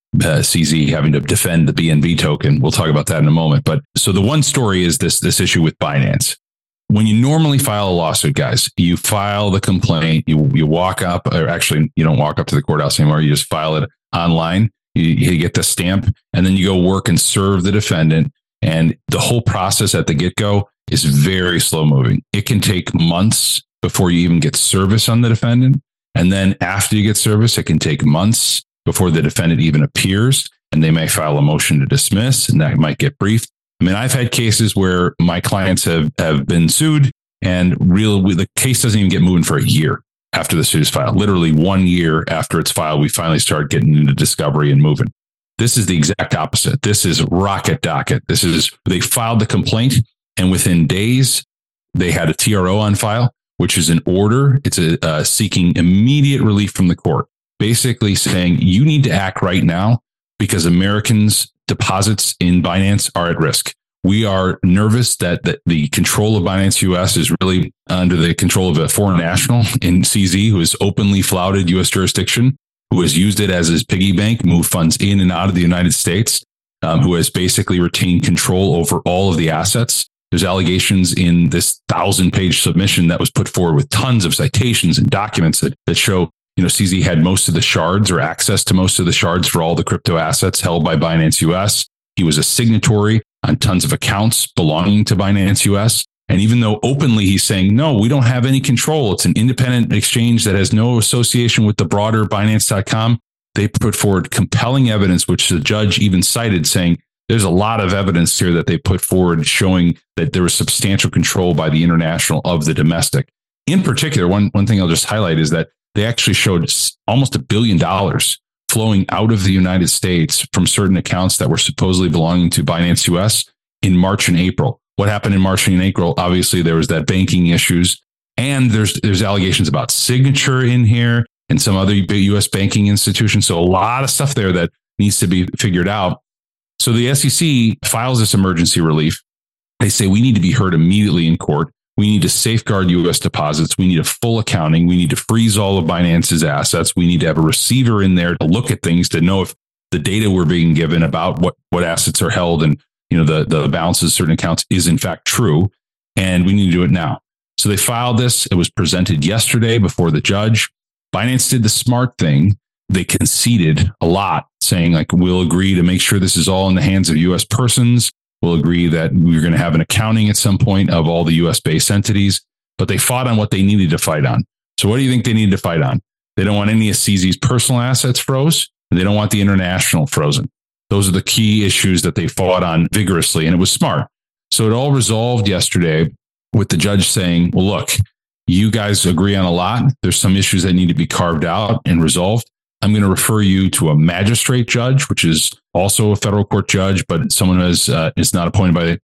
CZ having to defend the BNB token. We'll talk about that in a moment. But so the one story is this issue with Binance. When you normally file a lawsuit, guys, you file the complaint, you walk up, or actually you don't walk up to the courthouse anymore. You just file it online. You get the stamp, and then you go work and serve the defendant. And the whole process at the get-go is very slow moving. It can take months before you even get service on the defendant. And then after you get service, it can take months before the defendant even appears, and they may file a motion to dismiss, and that might get briefed. I mean, I've had cases where my clients have been sued, and the case doesn't even get moving for a year after the suit is filed. Literally 1 year after it's filed, we finally start getting into discovery and moving. This is the exact opposite. This is rocket docket. They filed the complaint, and within days, they had a TRO on file, which is an order. It's seeking immediate relief from the court, basically saying you need to act right now because Americans' deposits in Binance are at risk. We are nervous that the control of Binance US is really under the control of a foreign national in CZ, who has openly flouted U.S. jurisdiction, who has used it as his piggy bank, move funds in and out of the United States, who has basically retained control over all of the assets. There's allegations in this 1,000-page submission that was put forward with tons of citations and documents that show, CZ had most of the shards or access to most of the shards for all the crypto assets held by Binance US. He was a signatory on tons of accounts belonging to Binance US. And even though openly he's saying, no, we don't have any control, it's an independent exchange that has no association with the broader Binance.com, they put forward compelling evidence, which the judge even cited, saying there's a lot of evidence here that they put forward showing that there was substantial control by the international of the domestic. In particular, one thing I'll just highlight is that they actually showed almost $1 billion flowing out of the United States from certain accounts that were supposedly belonging to Binance US in March and April. What happened in March and April? Obviously, there was that banking issues, and there's allegations about Signature in here and some other U.S. banking institutions. So a lot of stuff there that needs to be figured out. So the SEC files this emergency relief. They say we need to be heard immediately in court. We need to safeguard U.S. deposits. We need a full accounting. We need to freeze all of Binance's assets. We need to have a receiver in there to look at things to know if the data we're being given about what assets are held and the balances of certain accounts is in fact true. And we need to do it now. So they filed this. It was presented yesterday before the judge. Binance did the smart thing. They conceded a lot, saying we'll agree to make sure this is all in the hands of U.S. persons. We'll agree that we're going to have an accounting at some point of all the U.S. based entities, but they fought on what they needed to fight on. So what do you think they needed to fight on? They don't want any of CZ's personal assets froze, and they don't want the international frozen. Those are the key issues that they fought on vigorously, and it was smart. So it all resolved yesterday with the judge saying, well, look, you guys agree on a lot. There's some issues that need to be carved out and resolved. I'm going to refer you to a magistrate judge, which is also a federal court judge, but someone who is not appointed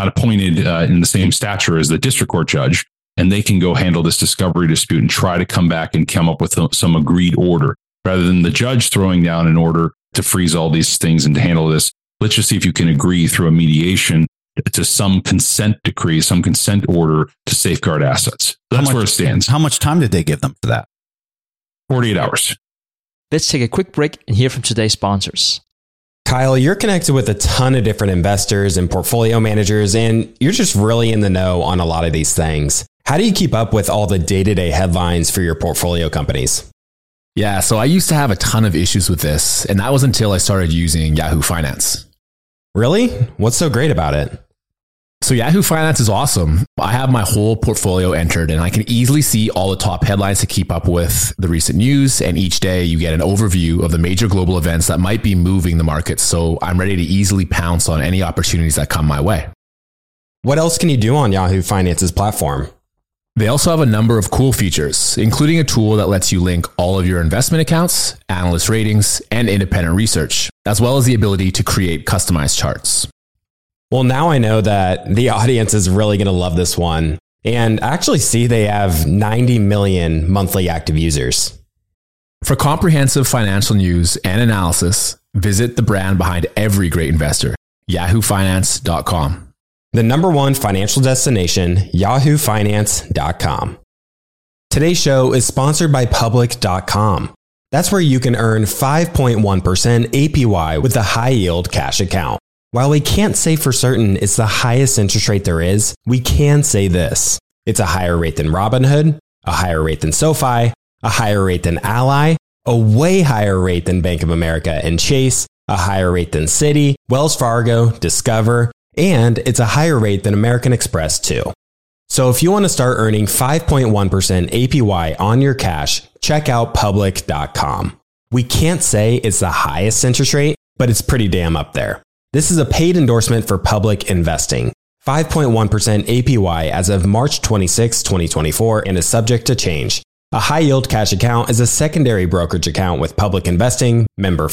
in the same stature as the district court judge, and they can go handle this discovery dispute and try to come back and come up with some agreed order, rather than the judge throwing down an order to freeze all these things and to handle this. Let's just see if you can agree through a mediation to some consent decree, some consent order to safeguard assets. That's where it stands. How much time did they give them for that? 48 hours. Let's take a quick break and hear from today's sponsors. Kyle, you're connected with a ton of different investors and portfolio managers, and you're just really in the know on a lot of these things. How do you keep up with all the day-to-day headlines for your portfolio companies? Yeah, so I used to have a ton of issues with this, and that was until I started using Yahoo Finance. Really? What's so great about it? So Yahoo Finance is awesome. I have my whole portfolio entered and I can easily see all the top headlines to keep up with the recent news. And each day you get an overview of the major global events that might be moving the market. So I'm ready to easily pounce on any opportunities that come my way. What else can you do on Yahoo Finance's platform? They also have a number of cool features, including a tool that lets you link all of your investment accounts, analyst ratings, and independent research, as well as the ability to create customized charts. Well, now I know that the audience is really going to love this one and actually see they have 90 million monthly active users. For comprehensive financial news and analysis, visit the brand behind every great investor, yahoofinance.com. The number one financial destination, yahoofinance.com. Today's show is sponsored by public.com. That's where you can earn 5.1% APY with a high yield cash account. While we can't say for certain it's the highest interest rate there is, we can say this. It's a higher rate than Robinhood, a higher rate than SoFi, a higher rate than Ally, a way higher rate than Bank of America and Chase, a higher rate than Citi, Wells Fargo, Discover, and it's a higher rate than American Express too. So if you want to start earning 5.1% APY on your cash, check out public.com. We can't say it's the highest interest rate, but it's pretty damn up there. This is a paid endorsement for Public Investing. 5.1% APY as of March 26, 2024 and is subject to change. A high yield cash account is a secondary brokerage account with Public Investing, member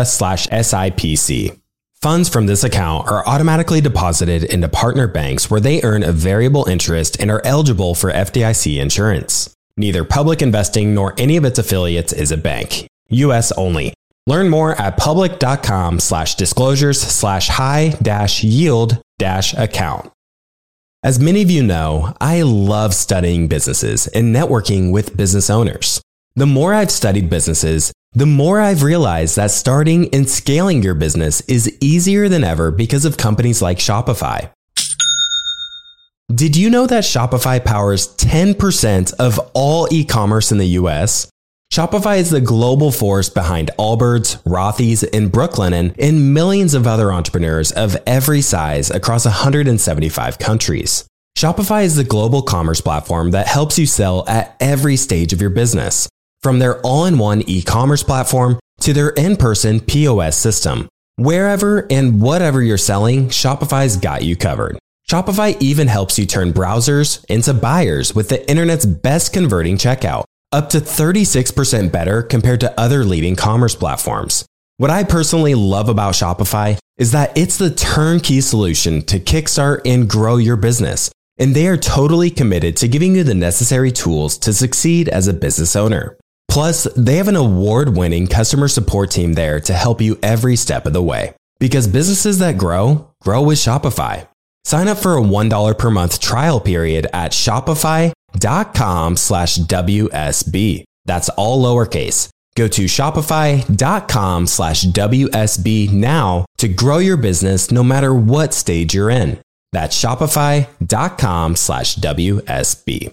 FINRA/SIPC. Funds from this account are automatically deposited into partner banks where they earn a variable interest and are eligible for FDIC insurance. Neither Public Investing nor any of its affiliates is a bank. US only. Learn more at public.com/disclosures/high-yield-account. As many of you know, I love studying businesses and networking with business owners. The more I've studied businesses, the more I've realized that starting and scaling your business is easier than ever because of companies like Shopify. Did you know that Shopify powers 10% of all e-commerce in the US? Shopify is the global force behind Allbirds, Rothy's, and Brooklinen, and millions of other entrepreneurs of every size across 175 countries. Shopify is the global commerce platform that helps you sell at every stage of your business, from their all-in-one e-commerce platform to their in-person POS system. Wherever and whatever you're selling, Shopify's got you covered. Shopify even helps you turn browsers into buyers with the internet's best converting checkout, up to 36% better compared to other leading commerce platforms. What I personally love about Shopify is that it's the turnkey solution to kickstart and grow your business, and they are totally committed to giving you the necessary tools to succeed as a business owner. Plus, they have an award-winning customer support team there to help you every step of the way. Because businesses that grow, grow with Shopify. Sign up for a $1 per month trial period at shopify.com/WSB. That's all lowercase. Go to shopify.com/WSB now to grow your business no matter what stage you're in. That's shopify.com/WSB.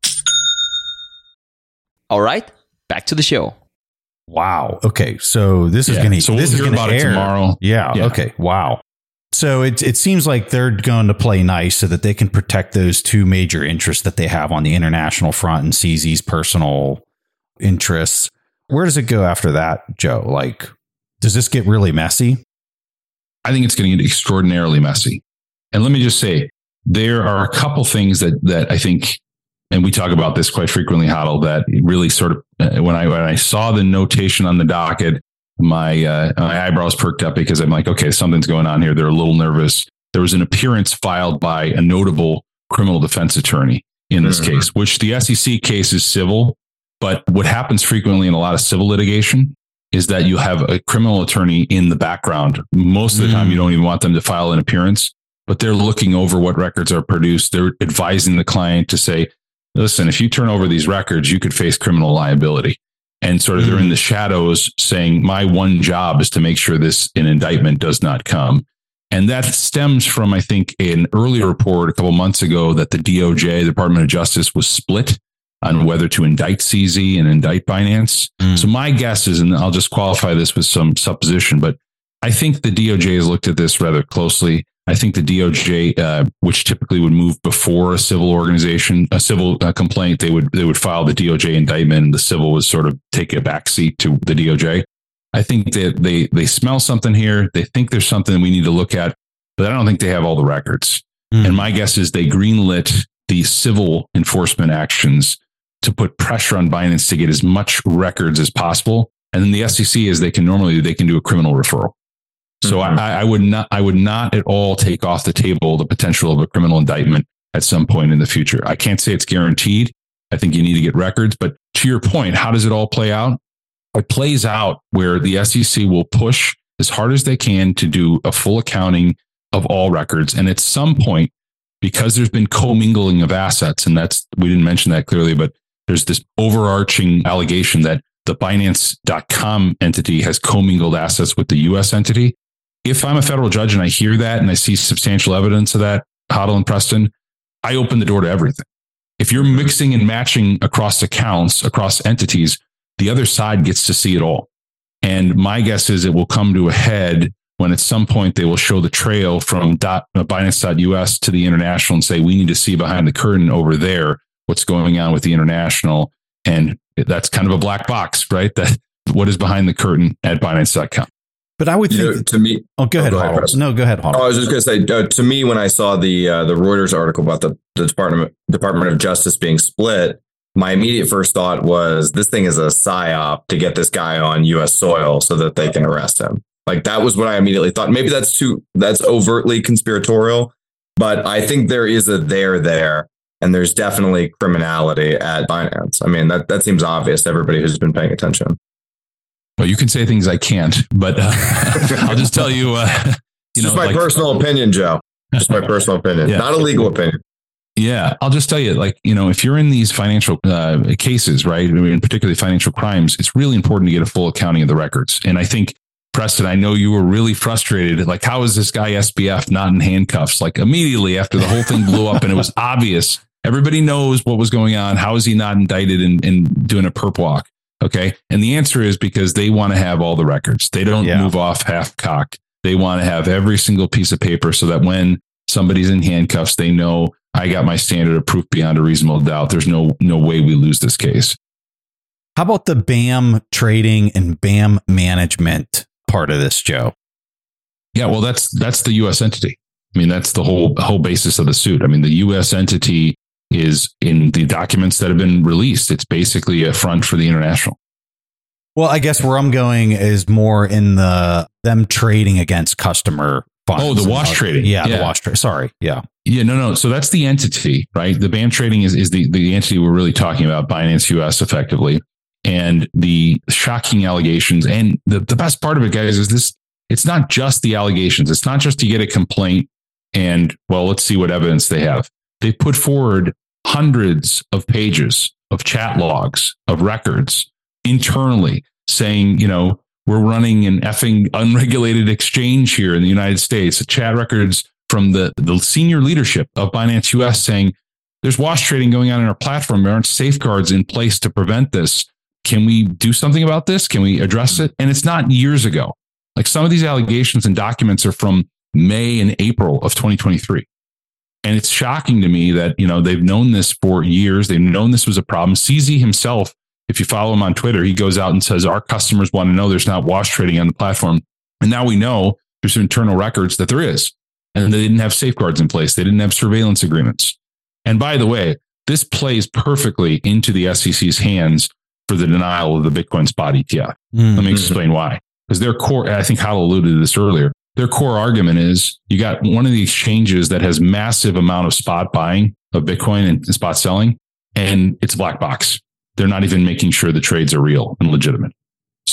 All right, back to the show. Wow. Okay. So this is going to we'll hear about it tomorrow. Yeah. Okay. Wow. So it seems like they're going to play nice so that they can protect those two major interests that they have on the international front and CZ's personal interests. Where does it go after that, Joe? Like, does this get really messy? I think it's going to get extraordinarily messy. And let me just say, there are a couple things that I think, and we talk about this quite frequently, Huddle, that really sort of, when I saw the notation on the docket, my eyebrows perked up because I'm like, okay, something's going on here. They're a little nervous. There was an appearance filed by a notable criminal defense attorney in this case, which the SEC case is civil. But what happens frequently in a lot of civil litigation is that you have a criminal attorney in the background. Most of the time, you don't even want them to file an appearance, but they're looking over what records are produced. They're advising the client to say, listen, if you turn over these records, you could face criminal liability. And sort of they're in the shadows saying, my one job is to make sure an indictment does not come. And that stems from, I think, an earlier report a couple months ago that the DOJ, the Department of Justice, was split on whether to indict CZ and indict Binance. So my guess is, and I'll just qualify this with some supposition, but I think the DOJ has looked at this rather closely. I think the DOJ, which typically would move before a civil organization, a civil complaint, they would file the DOJ indictment, and the civil would sort of take a backseat to the DOJ. I think that they smell something here. They think there's something we need to look at, but I don't think they have all the records. And my guess is they greenlit the civil enforcement actions to put pressure on Binance to get as much records as possible. And then the SEC, as they can do a criminal referral. So I would not at all take off the table the potential of a criminal indictment at some point in the future. I can't say it's guaranteed. I think you need to get records. But to your point, how does it all play out? It plays out where the SEC will push as hard as they can to do a full accounting of all records. And at some point, because there's been commingling of assets, and we didn't mention that clearly, but there's this overarching allegation that the Binance.com entity has commingled assets with the US entity. If I'm a federal judge and I hear that and I see substantial evidence of that, Huddle and Preston, I open the door to everything. If you're mixing and matching across accounts, across entities, the other side gets to see it all. And my guess is it will come to a head when at some point they will show the trail from Binance.us to the international and say, we need to see behind the curtain over there what's going on with the international. And that's kind of a black box, right? That what is behind the curtain at Binance.com. But I would think to me. Oh, go ahead, Huddle. No, go ahead, Huddle. I was just going to say, to me, when I saw the Reuters article about the Department of Justice being split, my immediate first thought was this thing is a psyop to get this guy on U.S. soil so that they can arrest him. Like that was what I immediately thought. Maybe that's overtly conspiratorial, but I think there is a there, and there's definitely criminality at Binance. I mean, that seems obvious to everybody who's been paying attention. Well, you can say things I can't, but I'll just tell you, just my personal opinion, Joe. Just my personal opinion, not a legal opinion. Yeah, I'll just tell you, if you're in these financial cases, right, I mean, particularly financial crimes, it's really important to get a full accounting of the records. And I think, Preston, I know you were really frustrated. Like, how is this guy SBF not in handcuffs? Like immediately after the whole thing blew up and it was obvious, everybody knows what was going on. How is he not indicted and doing a perp walk? Okay. And the answer is because they want to have all the records. They don't move off half cocked. They want to have every single piece of paper so that when somebody's in handcuffs, they know I got my standard of proof beyond a reasonable doubt. There's no way we lose this case. How about the BAM trading and BAM management part of this, Joe? Yeah, well, that's the U.S. entity. I mean, that's the whole basis of the suit. I mean, the U.S. entity is in the documents that have been released. It's basically a front for the international. Well, I guess where I'm going is more in them trading against customer funds. Oh, the wash trading. Yeah, the wash trade. Sorry. Yeah. Yeah, no. So that's the entity, right? The BAM trading is the entity we're really talking about, Binance US effectively. And the shocking allegations. And the best part of it, guys, is this. It's not just the allegations. It's not just to get a complaint and, well, let's see what evidence they have. They put forward hundreds of pages of chat logs, of records internally saying, we're running an effing unregulated exchange here in the United States. Chat records from the senior leadership of Binance US saying there's wash trading going on in our platform. There aren't safeguards in place to prevent this. Can we do something about this? Can we address it? And it's not years ago. Like some of these allegations and documents are from May and April of 2023. And it's shocking to me that, they've known this for years. They've known this was a problem. CZ himself, if you follow him on Twitter, he goes out and says, our customers want to know there's not wash trading on the platform. And now we know there's internal records that there is. And they didn't have safeguards in place. They didn't have surveillance agreements. And by the way, this plays perfectly into the SEC's hands for the denial of the Bitcoin spot ETF. Let me explain why. Because their core, I think Hal alluded to this earlier, their core argument is you got one of the exchanges that has massive amount of spot buying of Bitcoin and spot selling, and it's a black box. They're not even making sure the trades are real and legitimate.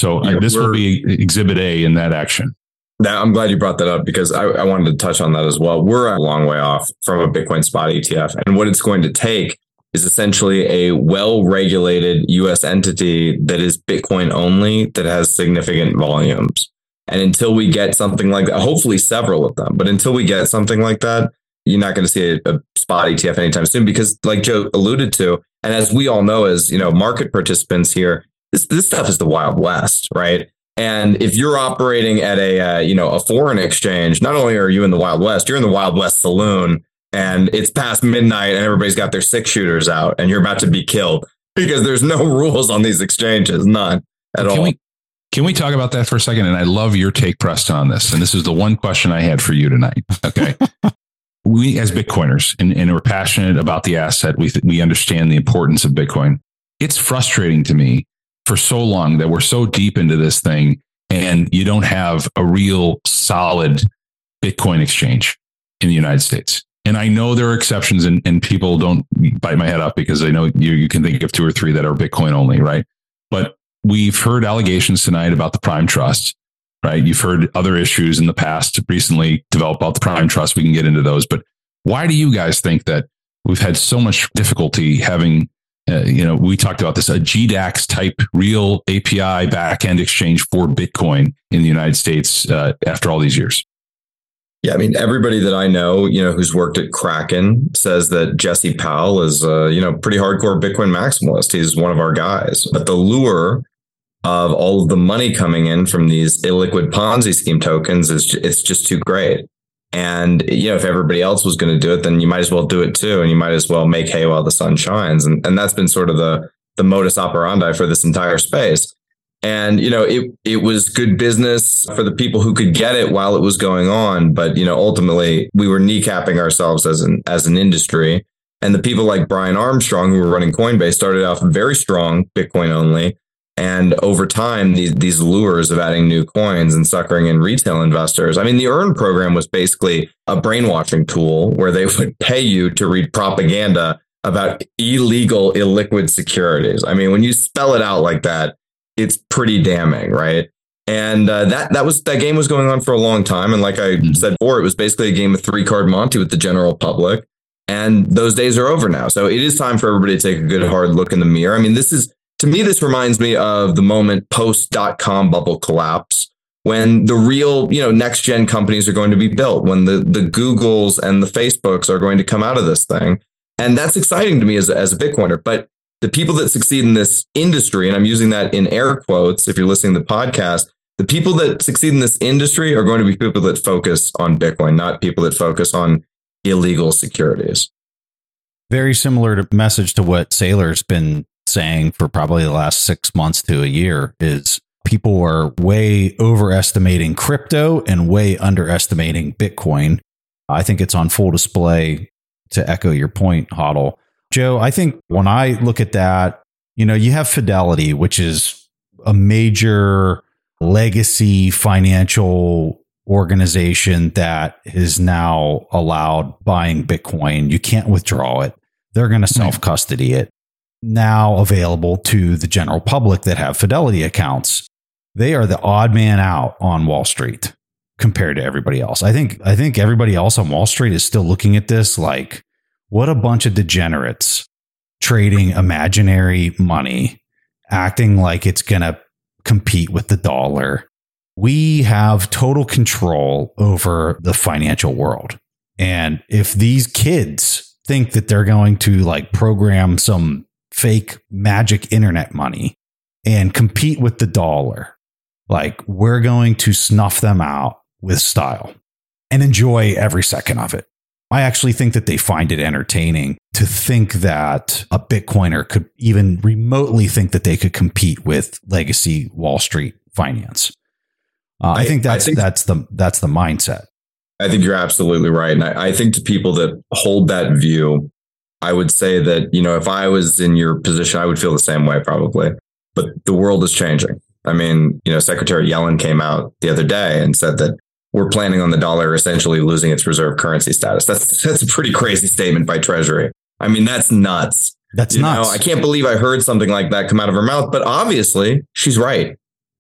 So this will be Exhibit A in that action. I'm glad you brought that up because I wanted to touch on that as well. We're a long way off from a Bitcoin spot ETF. And what it's going to take is essentially a well-regulated U.S. entity that is Bitcoin only, that has significant volumes. And until we get something like that, hopefully several of them, but until we get something like that, you're not going to see a spot ETF anytime soon because like Joe alluded to, and as we all know, as market participants here, this stuff is the Wild West, right? And if you're operating at a foreign exchange, not only are you in the Wild West, you're in the Wild West saloon and it's past midnight and everybody's got their 6-shooters out and you're about to be killed because there's no rules on these exchanges, none at all. Can we talk about that for a second? And I love your take, Preston, on this. And this is the one question I had for you tonight. Okay. We as Bitcoiners, and we're passionate about the asset. We understand the importance of Bitcoin. It's frustrating to me for so long that we're so deep into this thing and you don't have a real solid Bitcoin exchange in the United States. And I know there are exceptions and people don't bite my head up because I know you can think of 2 or 3 that are Bitcoin only, right? But we've heard allegations tonight about the Prime Trust, right? You've heard other issues in the past recently develop about the Prime Trust. We can get into those. But why do you guys think that we've had so much difficulty having we talked about this, a GDAX type real API backend exchange for Bitcoin in the United States after all these years? Yeah, I mean, everybody that I know, who's worked at Kraken says that Jesse Powell is, pretty hardcore Bitcoin maximalist. He's one of our guys. But the lure of all of the money coming in from these illiquid Ponzi scheme tokens it's just too great. And, if everybody else was going to do it, then you might as well do it too. And you might as well make hay while the sun shines. And that's been sort of the modus operandi for this entire space. And, it was good business for the people who could get it while it was going on. But, ultimately we were kneecapping ourselves as an industry. And the people like Brian Armstrong, who were running Coinbase, started off very strong Bitcoin only. And over time, these lures of adding new coins and suckering in retail investors. I mean, the EARN program was basically a brainwashing tool where they would pay you to read propaganda about illegal, illiquid securities. I mean, when you spell it out like that, it's pretty damning, right? And that game was going on for a long time. And like I said before, it was basically a game of 3-card Monte with the general public. And those days are over now. So it is time for everybody to take a good hard look in the mirror. I mean, to me, this reminds me of the moment post.com bubble collapse, when the real, next gen companies are going to be built, when the Googles and the Facebooks are going to come out of this thing. And that's exciting to me as a Bitcoiner. But the people that succeed in this industry, and I'm using that in air quotes, if you're listening to the podcast, the people that succeed in this industry are going to be people that focus on Bitcoin, not people that focus on illegal securities. Very similar message to what Saylor's been saying for probably the last 6 months to a year is people are way overestimating crypto and way underestimating Bitcoin. I think it's on full display, to echo your point, Hodl. Joe, I think when I look at that, you have Fidelity, which is a major legacy financial organization that is now allowed buying Bitcoin. You can't withdraw it. They're going to self-custody it. Now available to the general public that have Fidelity accounts. They are the odd man out on Wall Street compared to everybody else. I think everybody else on Wall Street is still looking at this like, what a bunch of degenerates trading imaginary money, acting like it's going to compete with the dollar. We have total control over the financial world. And if these kids think that they're going to program some fake magic internet money and compete with the dollar, we're going to snuff them out with style and enjoy every second of it. I actually think that they find it entertaining to think that a Bitcoiner could even remotely think that they could compete with legacy Wall Street finance. I think that's the mindset. I think you're absolutely right. And I think to people that hold that view, I would say that, if I was in your position, I would feel the same way probably. But the world is changing. I mean, Secretary Yellen came out the other day and said that we're planning on the dollar essentially losing its reserve currency status. That's a pretty crazy statement by Treasury. I mean, that's nuts. That's nuts. I can't believe I heard something like that come out of her mouth, but obviously she's right.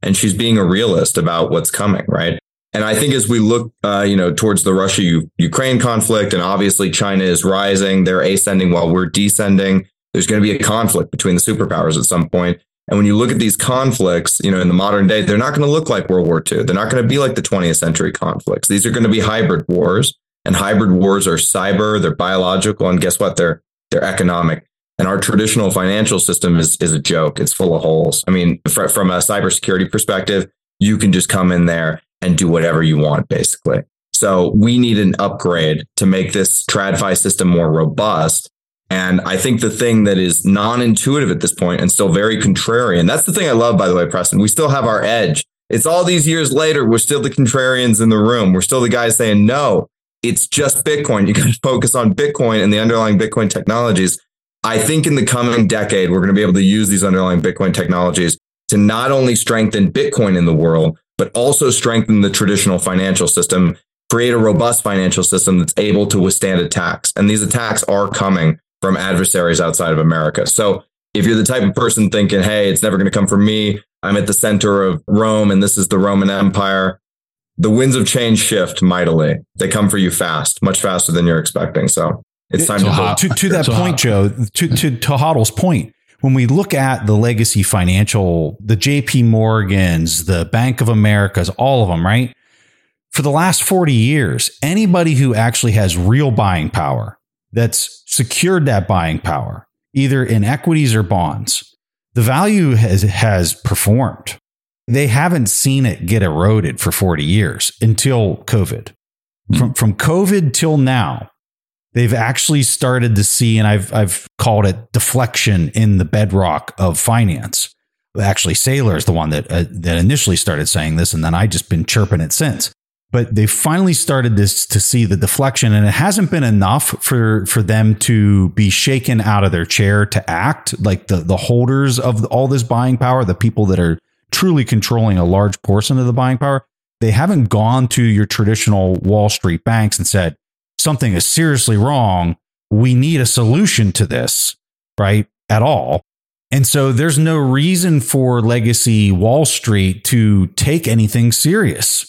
and she's being a realist about what's coming, right? And I think as we look, towards the Russia-Ukraine conflict, and obviously China is rising, they're ascending while we're descending. There's going to be a conflict between the superpowers at some point. And when you look at these conflicts, in the modern day, they're not going to look like World War II. They're not going to be like the 20th century conflicts. These are going to be hybrid wars, and hybrid wars are cyber, they're biological, and guess what? They're economic. And our traditional financial system is a joke. It's full of holes. I mean, from a cybersecurity perspective, you can just come in there and do whatever you want, basically. So we need an upgrade to make this TradFi system more robust. And I think the thing that is non-intuitive at this point and still very contrarian, that's the thing I love, by the way, Preston, we still have our edge. It's all these years later, we're still the contrarians in the room. We're still the guys saying, no, it's just Bitcoin. You got to focus on Bitcoin and the underlying Bitcoin technologies. I think in the coming decade, we're going to be able to use these underlying Bitcoin technologies to not only strengthen Bitcoin in the world, but also strengthen the traditional financial system, create a robust financial system that's able to withstand attacks. And these attacks are coming from adversaries outside of America. So if you're the type of person thinking, hey, it's never going to come from me, I'm at the center of Rome and this is the Roman Empire, the winds of change shift mightily. They come for you fast, much faster than you're expecting. So it's time to that point, Joe, to Hodl's point, when we look at the legacy financial, the JP Morgans, the Bank of Americas, all of them, right? For the last 40 years, anybody who actually has real buying power, that's secured that buying power, either in equities or bonds, the value has performed. They haven't seen it get eroded for 40 years until COVID. From COVID till now, they've actually started to see, and I've called it deflection in the bedrock of finance. Actually, Saylor is the one that initially started saying this, and then I just been chirping it since. But they finally started to see the deflection, and it hasn't been enough for them to be shaken out of their chair to act like the holders of all this buying power, the people that are truly controlling a large portion of the buying power. They haven't gone to your traditional Wall Street banks and said, something is seriously wrong. We need a solution to this, right? At all. And so there's no reason for legacy Wall Street to take anything serious.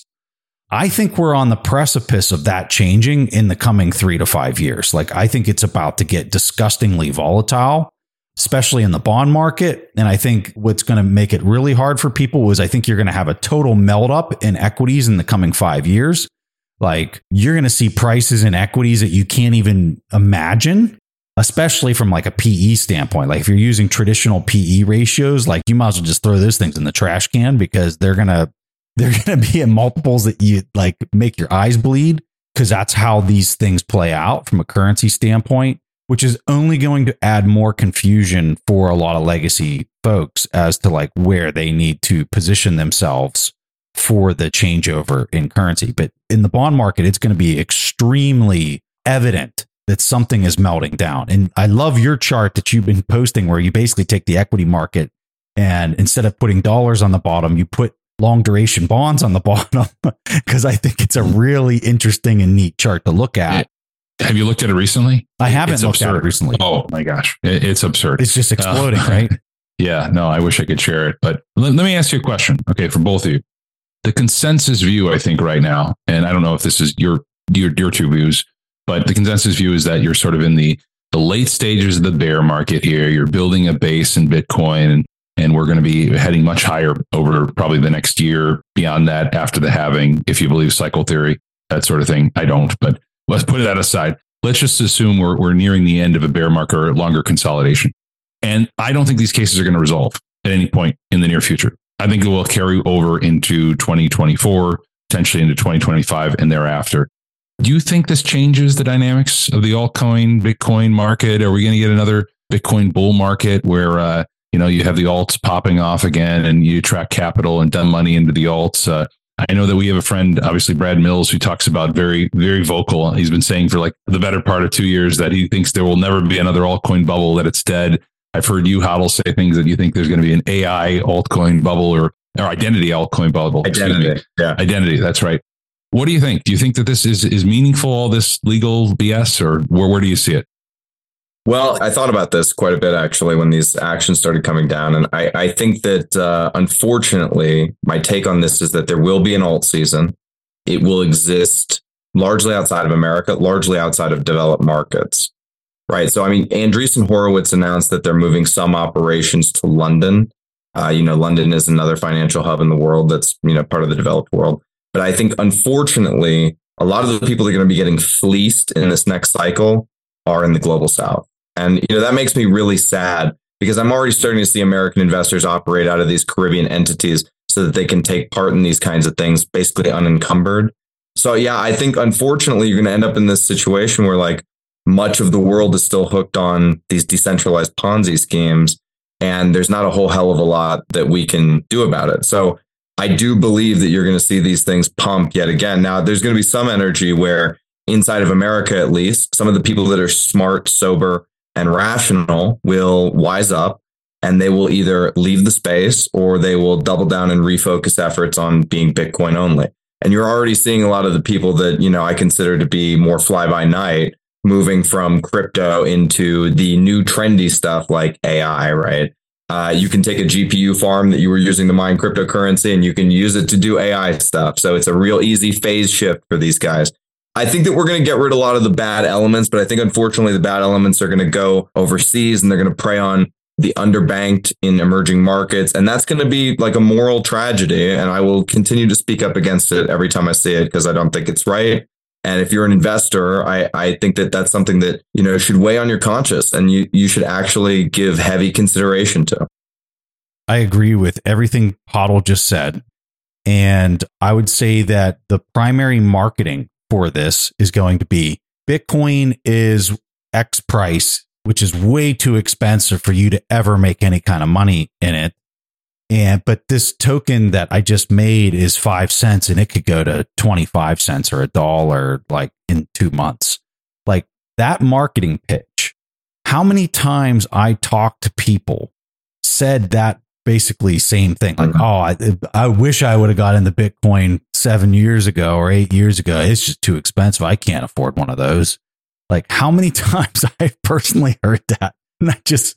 I think we're on the precipice of that changing in the coming 3 to 5 years. Like, I think it's about to get disgustingly volatile, especially in the bond market. And I think what's going to make it really hard for people is I think you're going to have a total melt up in equities in the coming 5 years. Like, you're going to see prices in equities that you can't even imagine, especially from like a PE standpoint. Like, if you're using traditional PE ratios, like, you might as well just throw those things in the trash can, because they're going to be in multiples that you like make your eyes bleed, because that's how these things play out from a currency standpoint, which is only going to add more confusion for a lot of legacy folks as to like where they need to position themselves for the changeover in currency. But in the bond market, it's going to be extremely evident that something is melting down. And I love your chart that you've been posting, where you basically take the equity market and instead of putting dollars on the bottom, you put long duration bonds on the bottom, because I think it's a really interesting and neat chart to look at. Have you looked at it recently? I haven't looked at it recently. Oh my gosh. It's absurd. It's just exploding, right? Yeah, no, I wish I could share it. But let me ask you a question. Okay, for both of you. The consensus view, I think right now, and I don't know if this is your two views, but the consensus view is that you're sort of in the late stages of the bear market here. You're building a base in Bitcoin, and we're going to be heading much higher over probably the next year, beyond that, after the halving, if you believe cycle theory, that sort of thing. I don't, but let's put that aside. Let's just assume we're nearing the end of a bear market or longer consolidation. And I don't think these cases are going to resolve at any point in the near future. I think it will carry over into 2024, potentially into 2025 and thereafter. Do you think this changes the dynamics of the altcoin Bitcoin market? Are we going to get another Bitcoin bull market where, you have the alts popping off again and you attract capital and dump money into the alts? I know that we have a friend, obviously Brad Mills, who talks about very, very vocal. He's been saying for like the better part of 2 years that he thinks there will never be another altcoin bubble, that it's dead. I've heard you, Hodl, say things that you think there's going to be an AI altcoin bubble or identity altcoin bubble. Identity. Yeah. Identity. That's right. What do you think? Do you think that this is meaningful, all this legal BS, or where do you see it? Well, I thought about this quite a bit, actually, when these actions started coming down. And I think that, unfortunately, my take on this is that there will be an alt season. It will exist largely outside of America, largely outside of developed markets. Right. So, I mean, Andreessen Horowitz announced that they're moving some operations to London. London is another financial hub in the world that's, part of the developed world. But I think, unfortunately, a lot of the people that are going to be getting fleeced in this next cycle are in the global south. And, that makes me really sad because I'm already starting to see American investors operate out of these Caribbean entities so that they can take part in these kinds of things, basically unencumbered. So, yeah, I think, unfortunately, you're going to end up in this situation where much of the world is still hooked on these decentralized Ponzi schemes, and there's not a whole hell of a lot that we can do about it. So I do believe that you're going to see these things pump yet again. Now, there's going to be some energy where inside of America, at least, some of the people that are smart, sober, and rational will wise up, and they will either leave the space or they will double down and refocus efforts on being Bitcoin only. And you're already seeing a lot of the people that, I consider to be more fly by night moving from crypto into the new trendy stuff like AI, right? You can take a GPU farm that you were using to mine cryptocurrency and you can use it to do AI stuff. So it's a real easy phase shift for these guys. I think that we're going to get rid of a lot of the bad elements, but I think unfortunately the bad elements are going to go overseas and they're going to prey on the underbanked in emerging markets. And that's going to be like a moral tragedy. And I will continue to speak up against it every time I see it because I don't think it's right. And if you're an investor, I think that that's something that, should weigh on your conscience and you should actually give heavy consideration to. I agree with everything Hodl just said. And I would say that the primary marketing for this is going to be Bitcoin is X price, which is way too expensive for you to ever make any kind of money in it. But this token that I just made is 5 cents and it could go to 25 cents or $1 in 2 months. That marketing pitch, how many times I talked to people said that basically same thing. I wish I would have got into Bitcoin 7 years ago or 8 years ago. It's just too expensive. I can't afford one of those. How many times I've personally heard that. And I just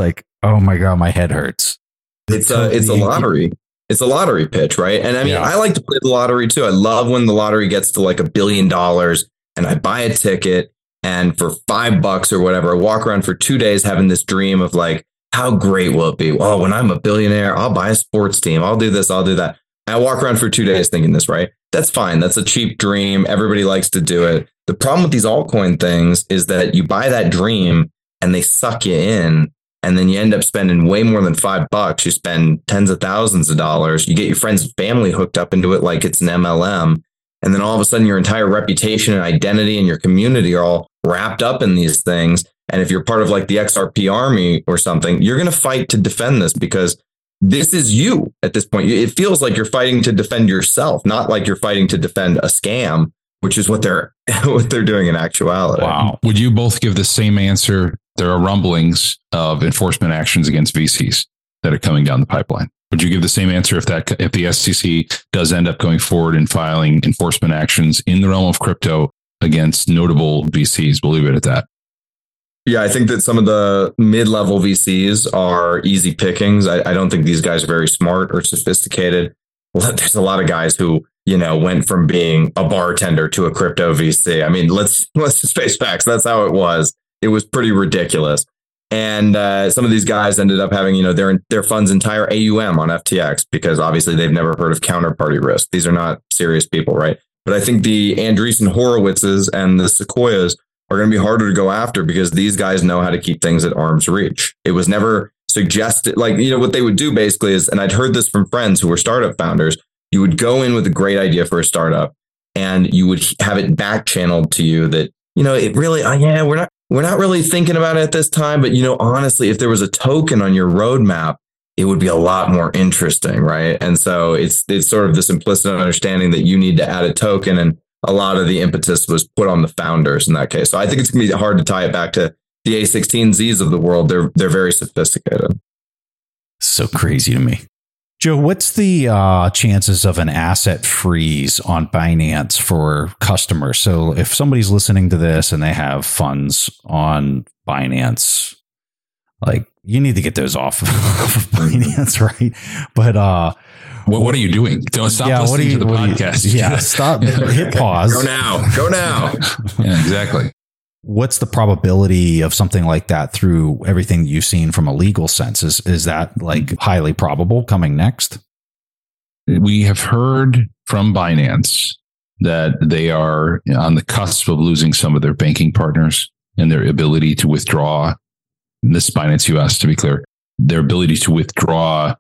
oh my God, my head hurts. It's a lottery. It's a lottery pitch, right? And I mean, I like to play the lottery too. I love when the lottery gets to $1 billion and I buy a ticket and for $5 or whatever, I walk around for 2 days having this dream of how great will it be? Well, when I'm a billionaire, I'll buy a sports team. I'll do this. I'll do that. I walk around for 2 days thinking this, right? That's fine. That's a cheap dream. Everybody likes to do it. The problem with these altcoin things is that you buy that dream and they suck you in. And then you end up spending way more than $5. You spend tens of thousands of dollars. You get your friends and family hooked up into it like it's an MLM. And then all of a sudden your entire reputation and identity and your community are all wrapped up in these things. And if you're part of the XRP army or something, you're going to fight to defend this because this is you at this point. It feels like you're fighting to defend yourself, not like you're fighting to defend a scam, which is what they're doing in actuality. Wow. Would you both give the same answer? There are rumblings of enforcement actions against VCs that are coming down the pipeline. Would you give the same answer if the SEC does end up going forward and filing enforcement actions in the realm of crypto against notable VCs? We'll leave it at that. Yeah, I think that some of the mid-level VCs are easy pickings. I don't think these guys are very smart or sophisticated. Well, there's a lot of guys who, went from being a bartender to a crypto VC. I mean, let's just face facts. That's how it was. It was pretty ridiculous. And some of these guys ended up having, their fund's entire AUM on FTX because obviously they've never heard of counterparty risk. These are not serious people, right? But I think the Andreessen Horowitzes and the Sequoias are going to be harder to go after because these guys know how to keep things at arm's reach. It was never suggested, what they would do basically is, and I'd heard this from friends who were startup founders, you would go in with a great idea for a startup and you would have it back channeled to you that, it really, we're not really thinking about it at this time, but honestly, if there was a token on your roadmap, it would be a lot more interesting, right? And so it's sort of this implicit understanding that you need to add a token, and a lot of the impetus was put on the founders in that case. So I think it's going to be hard to tie it back to the A16Zs of the world. They're very sophisticated. So crazy to me. Joe, what's the chances of an asset freeze on Binance for customers? So if somebody's listening to this and they have funds on Binance, like, you need to get those off of Binance, right? But what are you doing? Don't stop listening to the podcast. Stop. Hit pause. Go now. Yeah, exactly. What's the probability of something like that through everything you've seen from a legal sense? Is that like highly probable coming next? We have heard from Binance that they are on the cusp of losing some of their banking partners and their ability to withdraw. This Binance US, to be clear, their ability to withdraw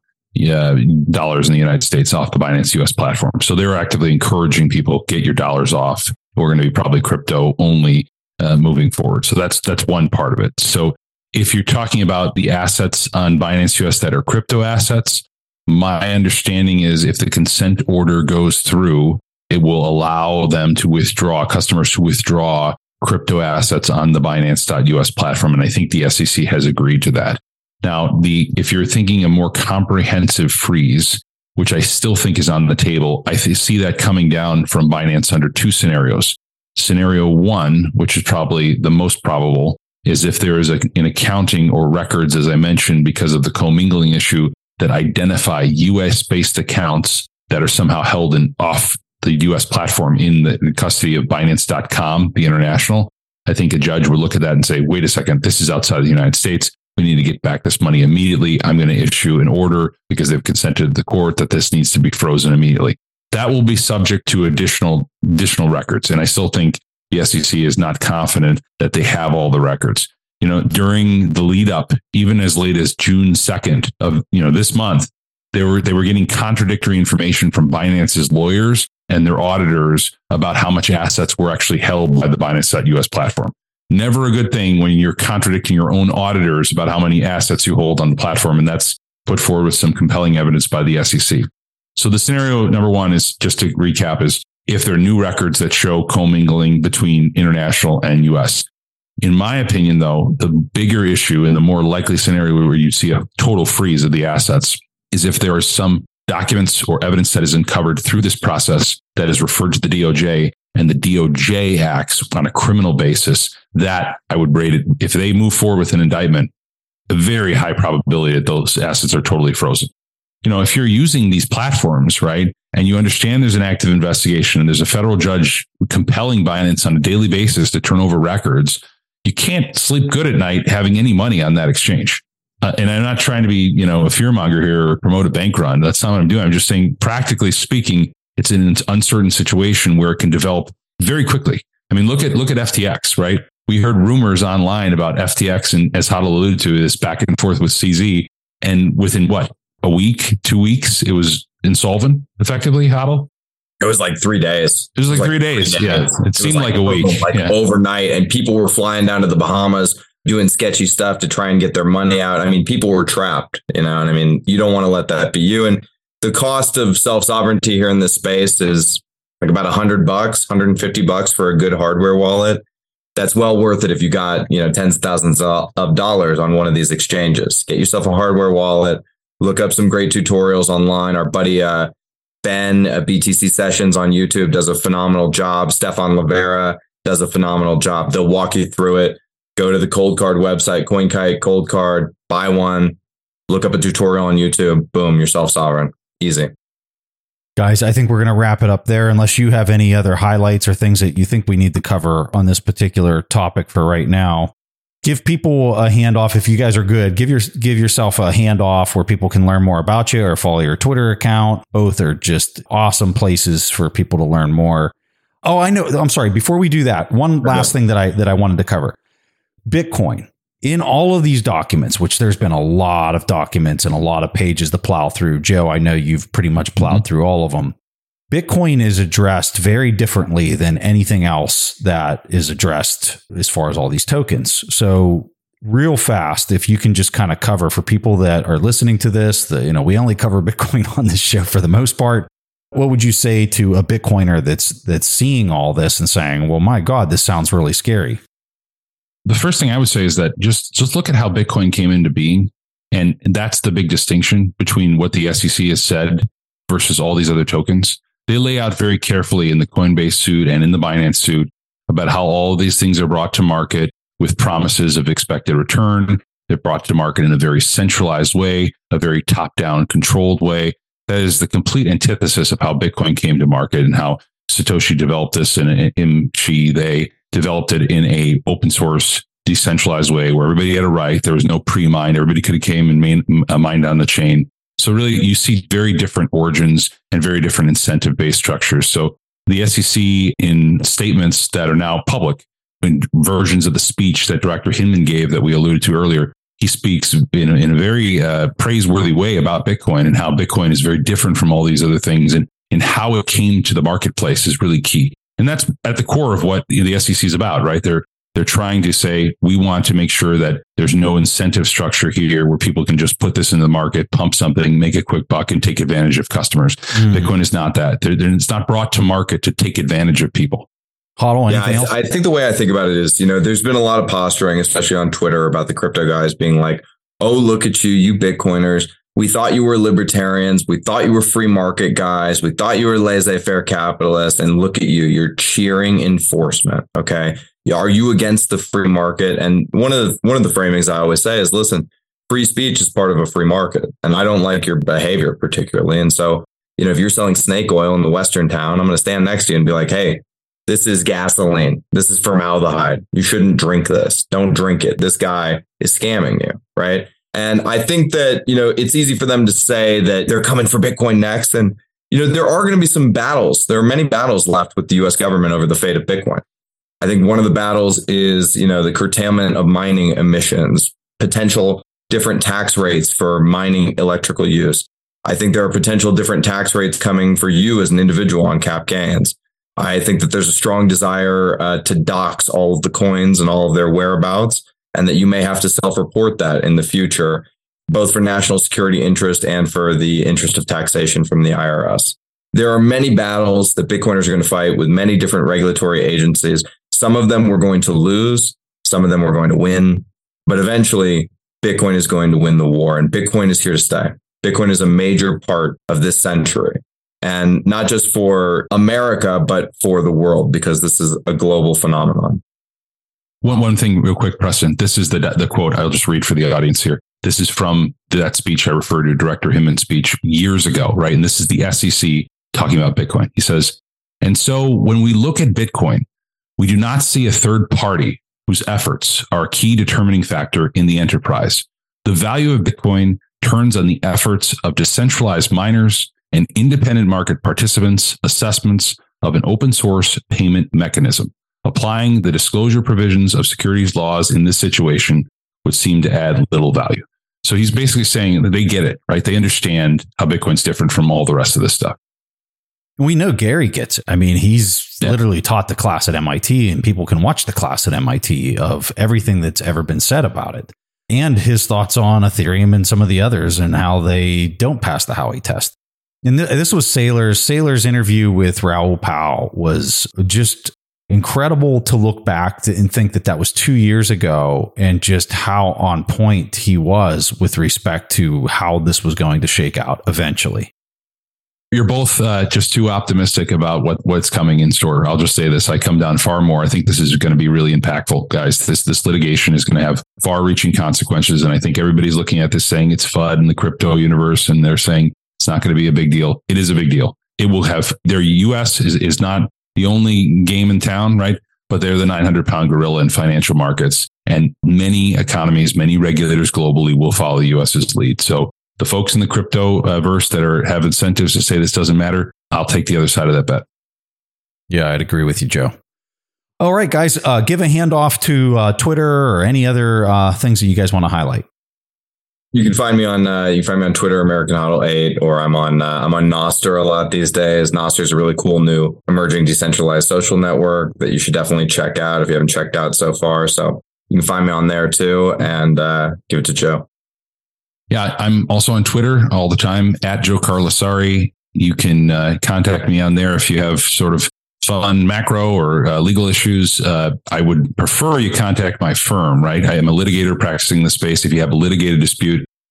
dollars in the United States off the Binance US platform. So they're actively encouraging people, get your dollars off. We're going to be probably crypto only moving forward. So that's one part of it. So if you're talking about the assets on Binance US that are crypto assets, my understanding is if the consent order goes through, it will allow them to withdraw, customers to withdraw crypto assets on the Binance.us platform. And I think the SEC has agreed to that. Now, if you're thinking a more comprehensive freeze, which I still think is on the table, I see that coming down from Binance under two scenarios. Scenario one, which is probably the most probable, is if there is an accounting or records, as I mentioned, because of the commingling issue, that identify US-based accounts that are somehow held off the US platform in the custody of Binance.com, the international. I think a judge would look at that and say, wait a second, this is outside of the United States. We need to get back this money immediately. I'm going to issue an order because they've consented to the court that this needs to be frozen immediately. That will be subject to additional records. And I still think the SEC is not confident that they have all the records. During the lead up, even as late as June 2nd of, this month, they were getting contradictory information from Binance's lawyers and their auditors about how much assets were actually held by the Binance.us platform. Never a good thing when you're contradicting your own auditors about how many assets you hold on the platform. And that's put forward with some compelling evidence by the SEC. So the scenario number one is, just to recap, is if there are new records that show commingling between international and US. In my opinion, though, the bigger issue and the more likely scenario where you see a total freeze of the assets is if there are some documents or evidence that is uncovered through this process that is referred to the DOJ and the DOJ acts on a criminal basis, that I would rate it, if they move forward with an indictment, a very high probability that those assets are totally frozen. If you're using these platforms, right, and you understand there's an active investigation and there's a federal judge compelling Binance on a daily basis to turn over records, you can't sleep good at night having any money on that exchange. And I'm not trying to be, a fearmonger here or promote a bank run. That's not what I'm doing. I'm just saying, practically speaking, it's in an uncertain situation where it can develop very quickly. I mean, look at FTX, right? We heard rumors online about FTX, and as Hodl alluded to, this back and forth with CZ. And within a week, 2 weeks, it was insolvent, effectively, Hodl? It was like 3 days. It was like 3 days. Yeah. It seemed like a week. Overnight. And people were flying down to the Bahamas doing sketchy stuff to try and get their money out. I mean, people were trapped, and I mean, you don't want to let that be you. And the cost of self-sovereignty here in this space is like about $100, $150 for a good hardware wallet. That's well worth it if you got, tens of thousands of dollars on one of these exchanges. Get yourself a hardware wallet, look up some great tutorials online. Our buddy, Ben at BTC Sessions on YouTube does a phenomenal job. Stefan Livera does a phenomenal job. They'll walk you through it. Go to the Cold Card website, CoinKite, Cold Card, buy one, look up a tutorial on YouTube. Boom, you're self-sovereign. Easy. Guys, I think we're going to wrap it up there unless you have any other highlights or things that you think we need to cover on this particular topic for right now. Give people a handoff. If you guys are good, give yourself a handoff where people can learn more about you or follow your Twitter account. Both are just awesome places for people to learn more. Oh, I know. I'm sorry. Before we do that, one last thing that I wanted to cover. Bitcoin. In all of these documents, which there's been a lot of documents and a lot of pages to plow through. Joe, I know you've pretty much plowed through all of them. Bitcoin is addressed very differently than anything else that is addressed as far as all these tokens. So real fast, if you can just kind of cover for people that are listening to this, we only cover Bitcoin on this show for the most part. What would you say to a Bitcoiner that's seeing all this and saying, well, my God, this sounds really scary? The first thing I would say is that just look at how Bitcoin came into being. And that's the big distinction between what the SEC has said versus all these other tokens. They lay out very carefully in the Coinbase suit and in the Binance suit about how all of these things are brought to market with promises of expected return. They're brought to market in a very centralized way, a very top-down controlled way. That is the complete antithesis of how Bitcoin came to market and how Satoshi developed this they developed it in a open source, decentralized way where everybody had a right. There was no pre-mine. Everybody could have came and mined on the chain. So really, you see very different origins and very different incentive-based structures. So the SEC, in statements that are now public, in versions of the speech that Director Hinman gave that we alluded to earlier, he speaks in a very praiseworthy way about Bitcoin and how Bitcoin is very different from all these other things, and how it came to the marketplace is really key. And that's at the core of what the SEC is about, right? They're trying to say, we want to make sure that there's no incentive structure here where people can just put this in the market, pump something, make a quick buck, and take advantage of customers. Bitcoin is not that. It's not brought to market to take advantage of people. HODL, anything else? I think the way I think about it is, there's been a lot of posturing, especially on Twitter, about the crypto guys being like, oh, look at you Bitcoiners. We thought you were libertarians. We thought you were free market guys. We thought you were laissez-faire capitalists. And look at you. You're cheering enforcement. Okay. Are you against the free market? And one of the framings I always say is, listen, free speech is part of a free market. And I don't like your behavior particularly. And so, if you're selling snake oil in the Western town, I'm going to stand next to you and be like, hey, this is gasoline. This is formaldehyde. You shouldn't drink this. Don't drink it. This guy is scamming you. Right. And I think that, it's easy for them to say that they're coming for Bitcoin next. And, there are going to be some battles. There are many battles left with the US government over the fate of Bitcoin. I think one of the battles is, the curtailment of mining emissions, potential different tax rates for mining electrical use. I think there are potential different tax rates coming for you as an individual on cap gains. I think that there's a strong desire to dox all of the coins and all of their whereabouts, and that you may have to self-report that in the future, both for national security interest and for the interest of taxation from the IRS. There are many battles that Bitcoiners are going to fight with many different regulatory agencies. Some of them we're going to lose. Some of them we're going to win. But eventually, Bitcoin is going to win the war, and Bitcoin is here to stay. Bitcoin is a major part of this century, and not just for America, but for the world, because this is a global phenomenon. One thing real quick, Preston, this is the quote I'll just read for the audience here. This is from that speech I referred to, Director Hinman's speech years ago, right? And this is the SEC talking about Bitcoin. He says, and so when we look at Bitcoin, we do not see a third party whose efforts are a key determining factor in the enterprise. The value of Bitcoin turns on the efforts of decentralized miners and independent market participants' assessments of an open source payment mechanism. Applying the disclosure provisions of securities laws in this situation would seem to add little value. So he's basically saying that they get it, right? They understand how Bitcoin's different from all the rest of this stuff. We know Gary gets it. I mean, he's literally taught the class at MIT, and people can watch the class at MIT of everything that's ever been said about it, and his thoughts on Ethereum and some of the others and how they don't pass the Howey test. And this was Saylor's. Saylor's interview with Raoul Pal was just incredible to look back and think that was 2 years ago, and just how on point he was with respect to how this was going to shake out eventually. You're both just too optimistic about what's coming in store. I'll just say this. I come down far more. I think this is going to be really impactful, guys. This litigation is going to have far-reaching consequences. And I think everybody's looking at this saying it's FUD in the crypto universe, and they're saying it's not going to be a big deal. It is a big deal. It will have their U.S. is not the only game in town, right? But they're the 900-pound gorilla in financial markets. And many economies, many regulators globally will follow the U.S.'s lead. So the folks in the crypto verse that have incentives to say this doesn't matter, I'll take the other side of that bet. Yeah, I'd agree with you, Joe. All right, guys, give a handoff to Twitter or any other things that you guys want to highlight. You can find me on Twitter, American HODL 8, or I'm on Nostr a lot these days. Nostr is a really cool new emerging decentralized social network that you should definitely check out if you haven't checked out so far. So you can find me on there too, and give it to Joe. Yeah, I'm also on Twitter all the time at Joe Carlasari. You can contact me on there if you have sort of fun macro or legal issues. I would prefer you contact my firm, right? I am a litigator practicing in the space. If you have a litigated dispute,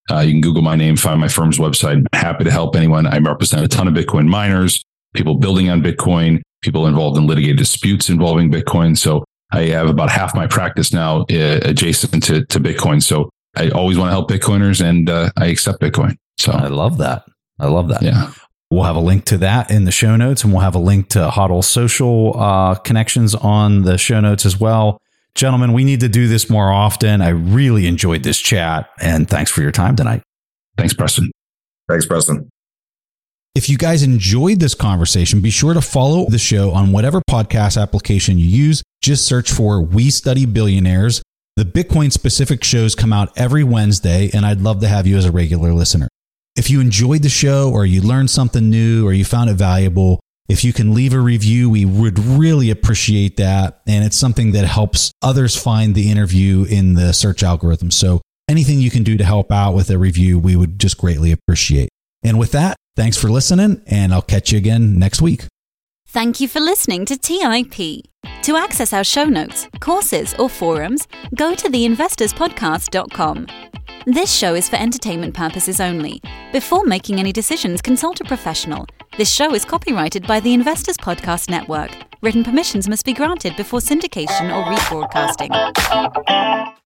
You can Google my name, find my firm's website. I'm happy to help anyone. I represent a ton of Bitcoin miners, people building on Bitcoin, people involved in litigated disputes involving Bitcoin. So I have about half my practice now adjacent to Bitcoin. So I always want to help Bitcoiners, and I accept Bitcoin. So I love that. Yeah. We'll have a link to that in the show notes, and we'll have a link to HODL's social connections on the show notes as well. Gentlemen, we need to do this more often. I really enjoyed this chat, and thanks for your time tonight. Thanks, Preston. Thanks, Preston. If you guys enjoyed this conversation, be sure to follow the show on whatever podcast application you use. Just search for We Study Billionaires. The Bitcoin specific shows come out every Wednesday, and I'd love to have you as a regular listener. If you enjoyed the show, or you learned something new, or you found it valuable, if you can leave a review, we would really appreciate that. And it's something that helps others find the interview in the search algorithm. So anything you can do to help out with a review, we would just greatly appreciate. And with that, thanks for listening, and I'll catch you again next week. Thank you for listening to TIP. To access our show notes, courses, or forums, go to theinvestorspodcast.com. This show is for entertainment purposes only. Before making any decisions, consult a professional. This show is copyrighted by the Investors Podcast Network. Written permissions must be granted before syndication or rebroadcasting.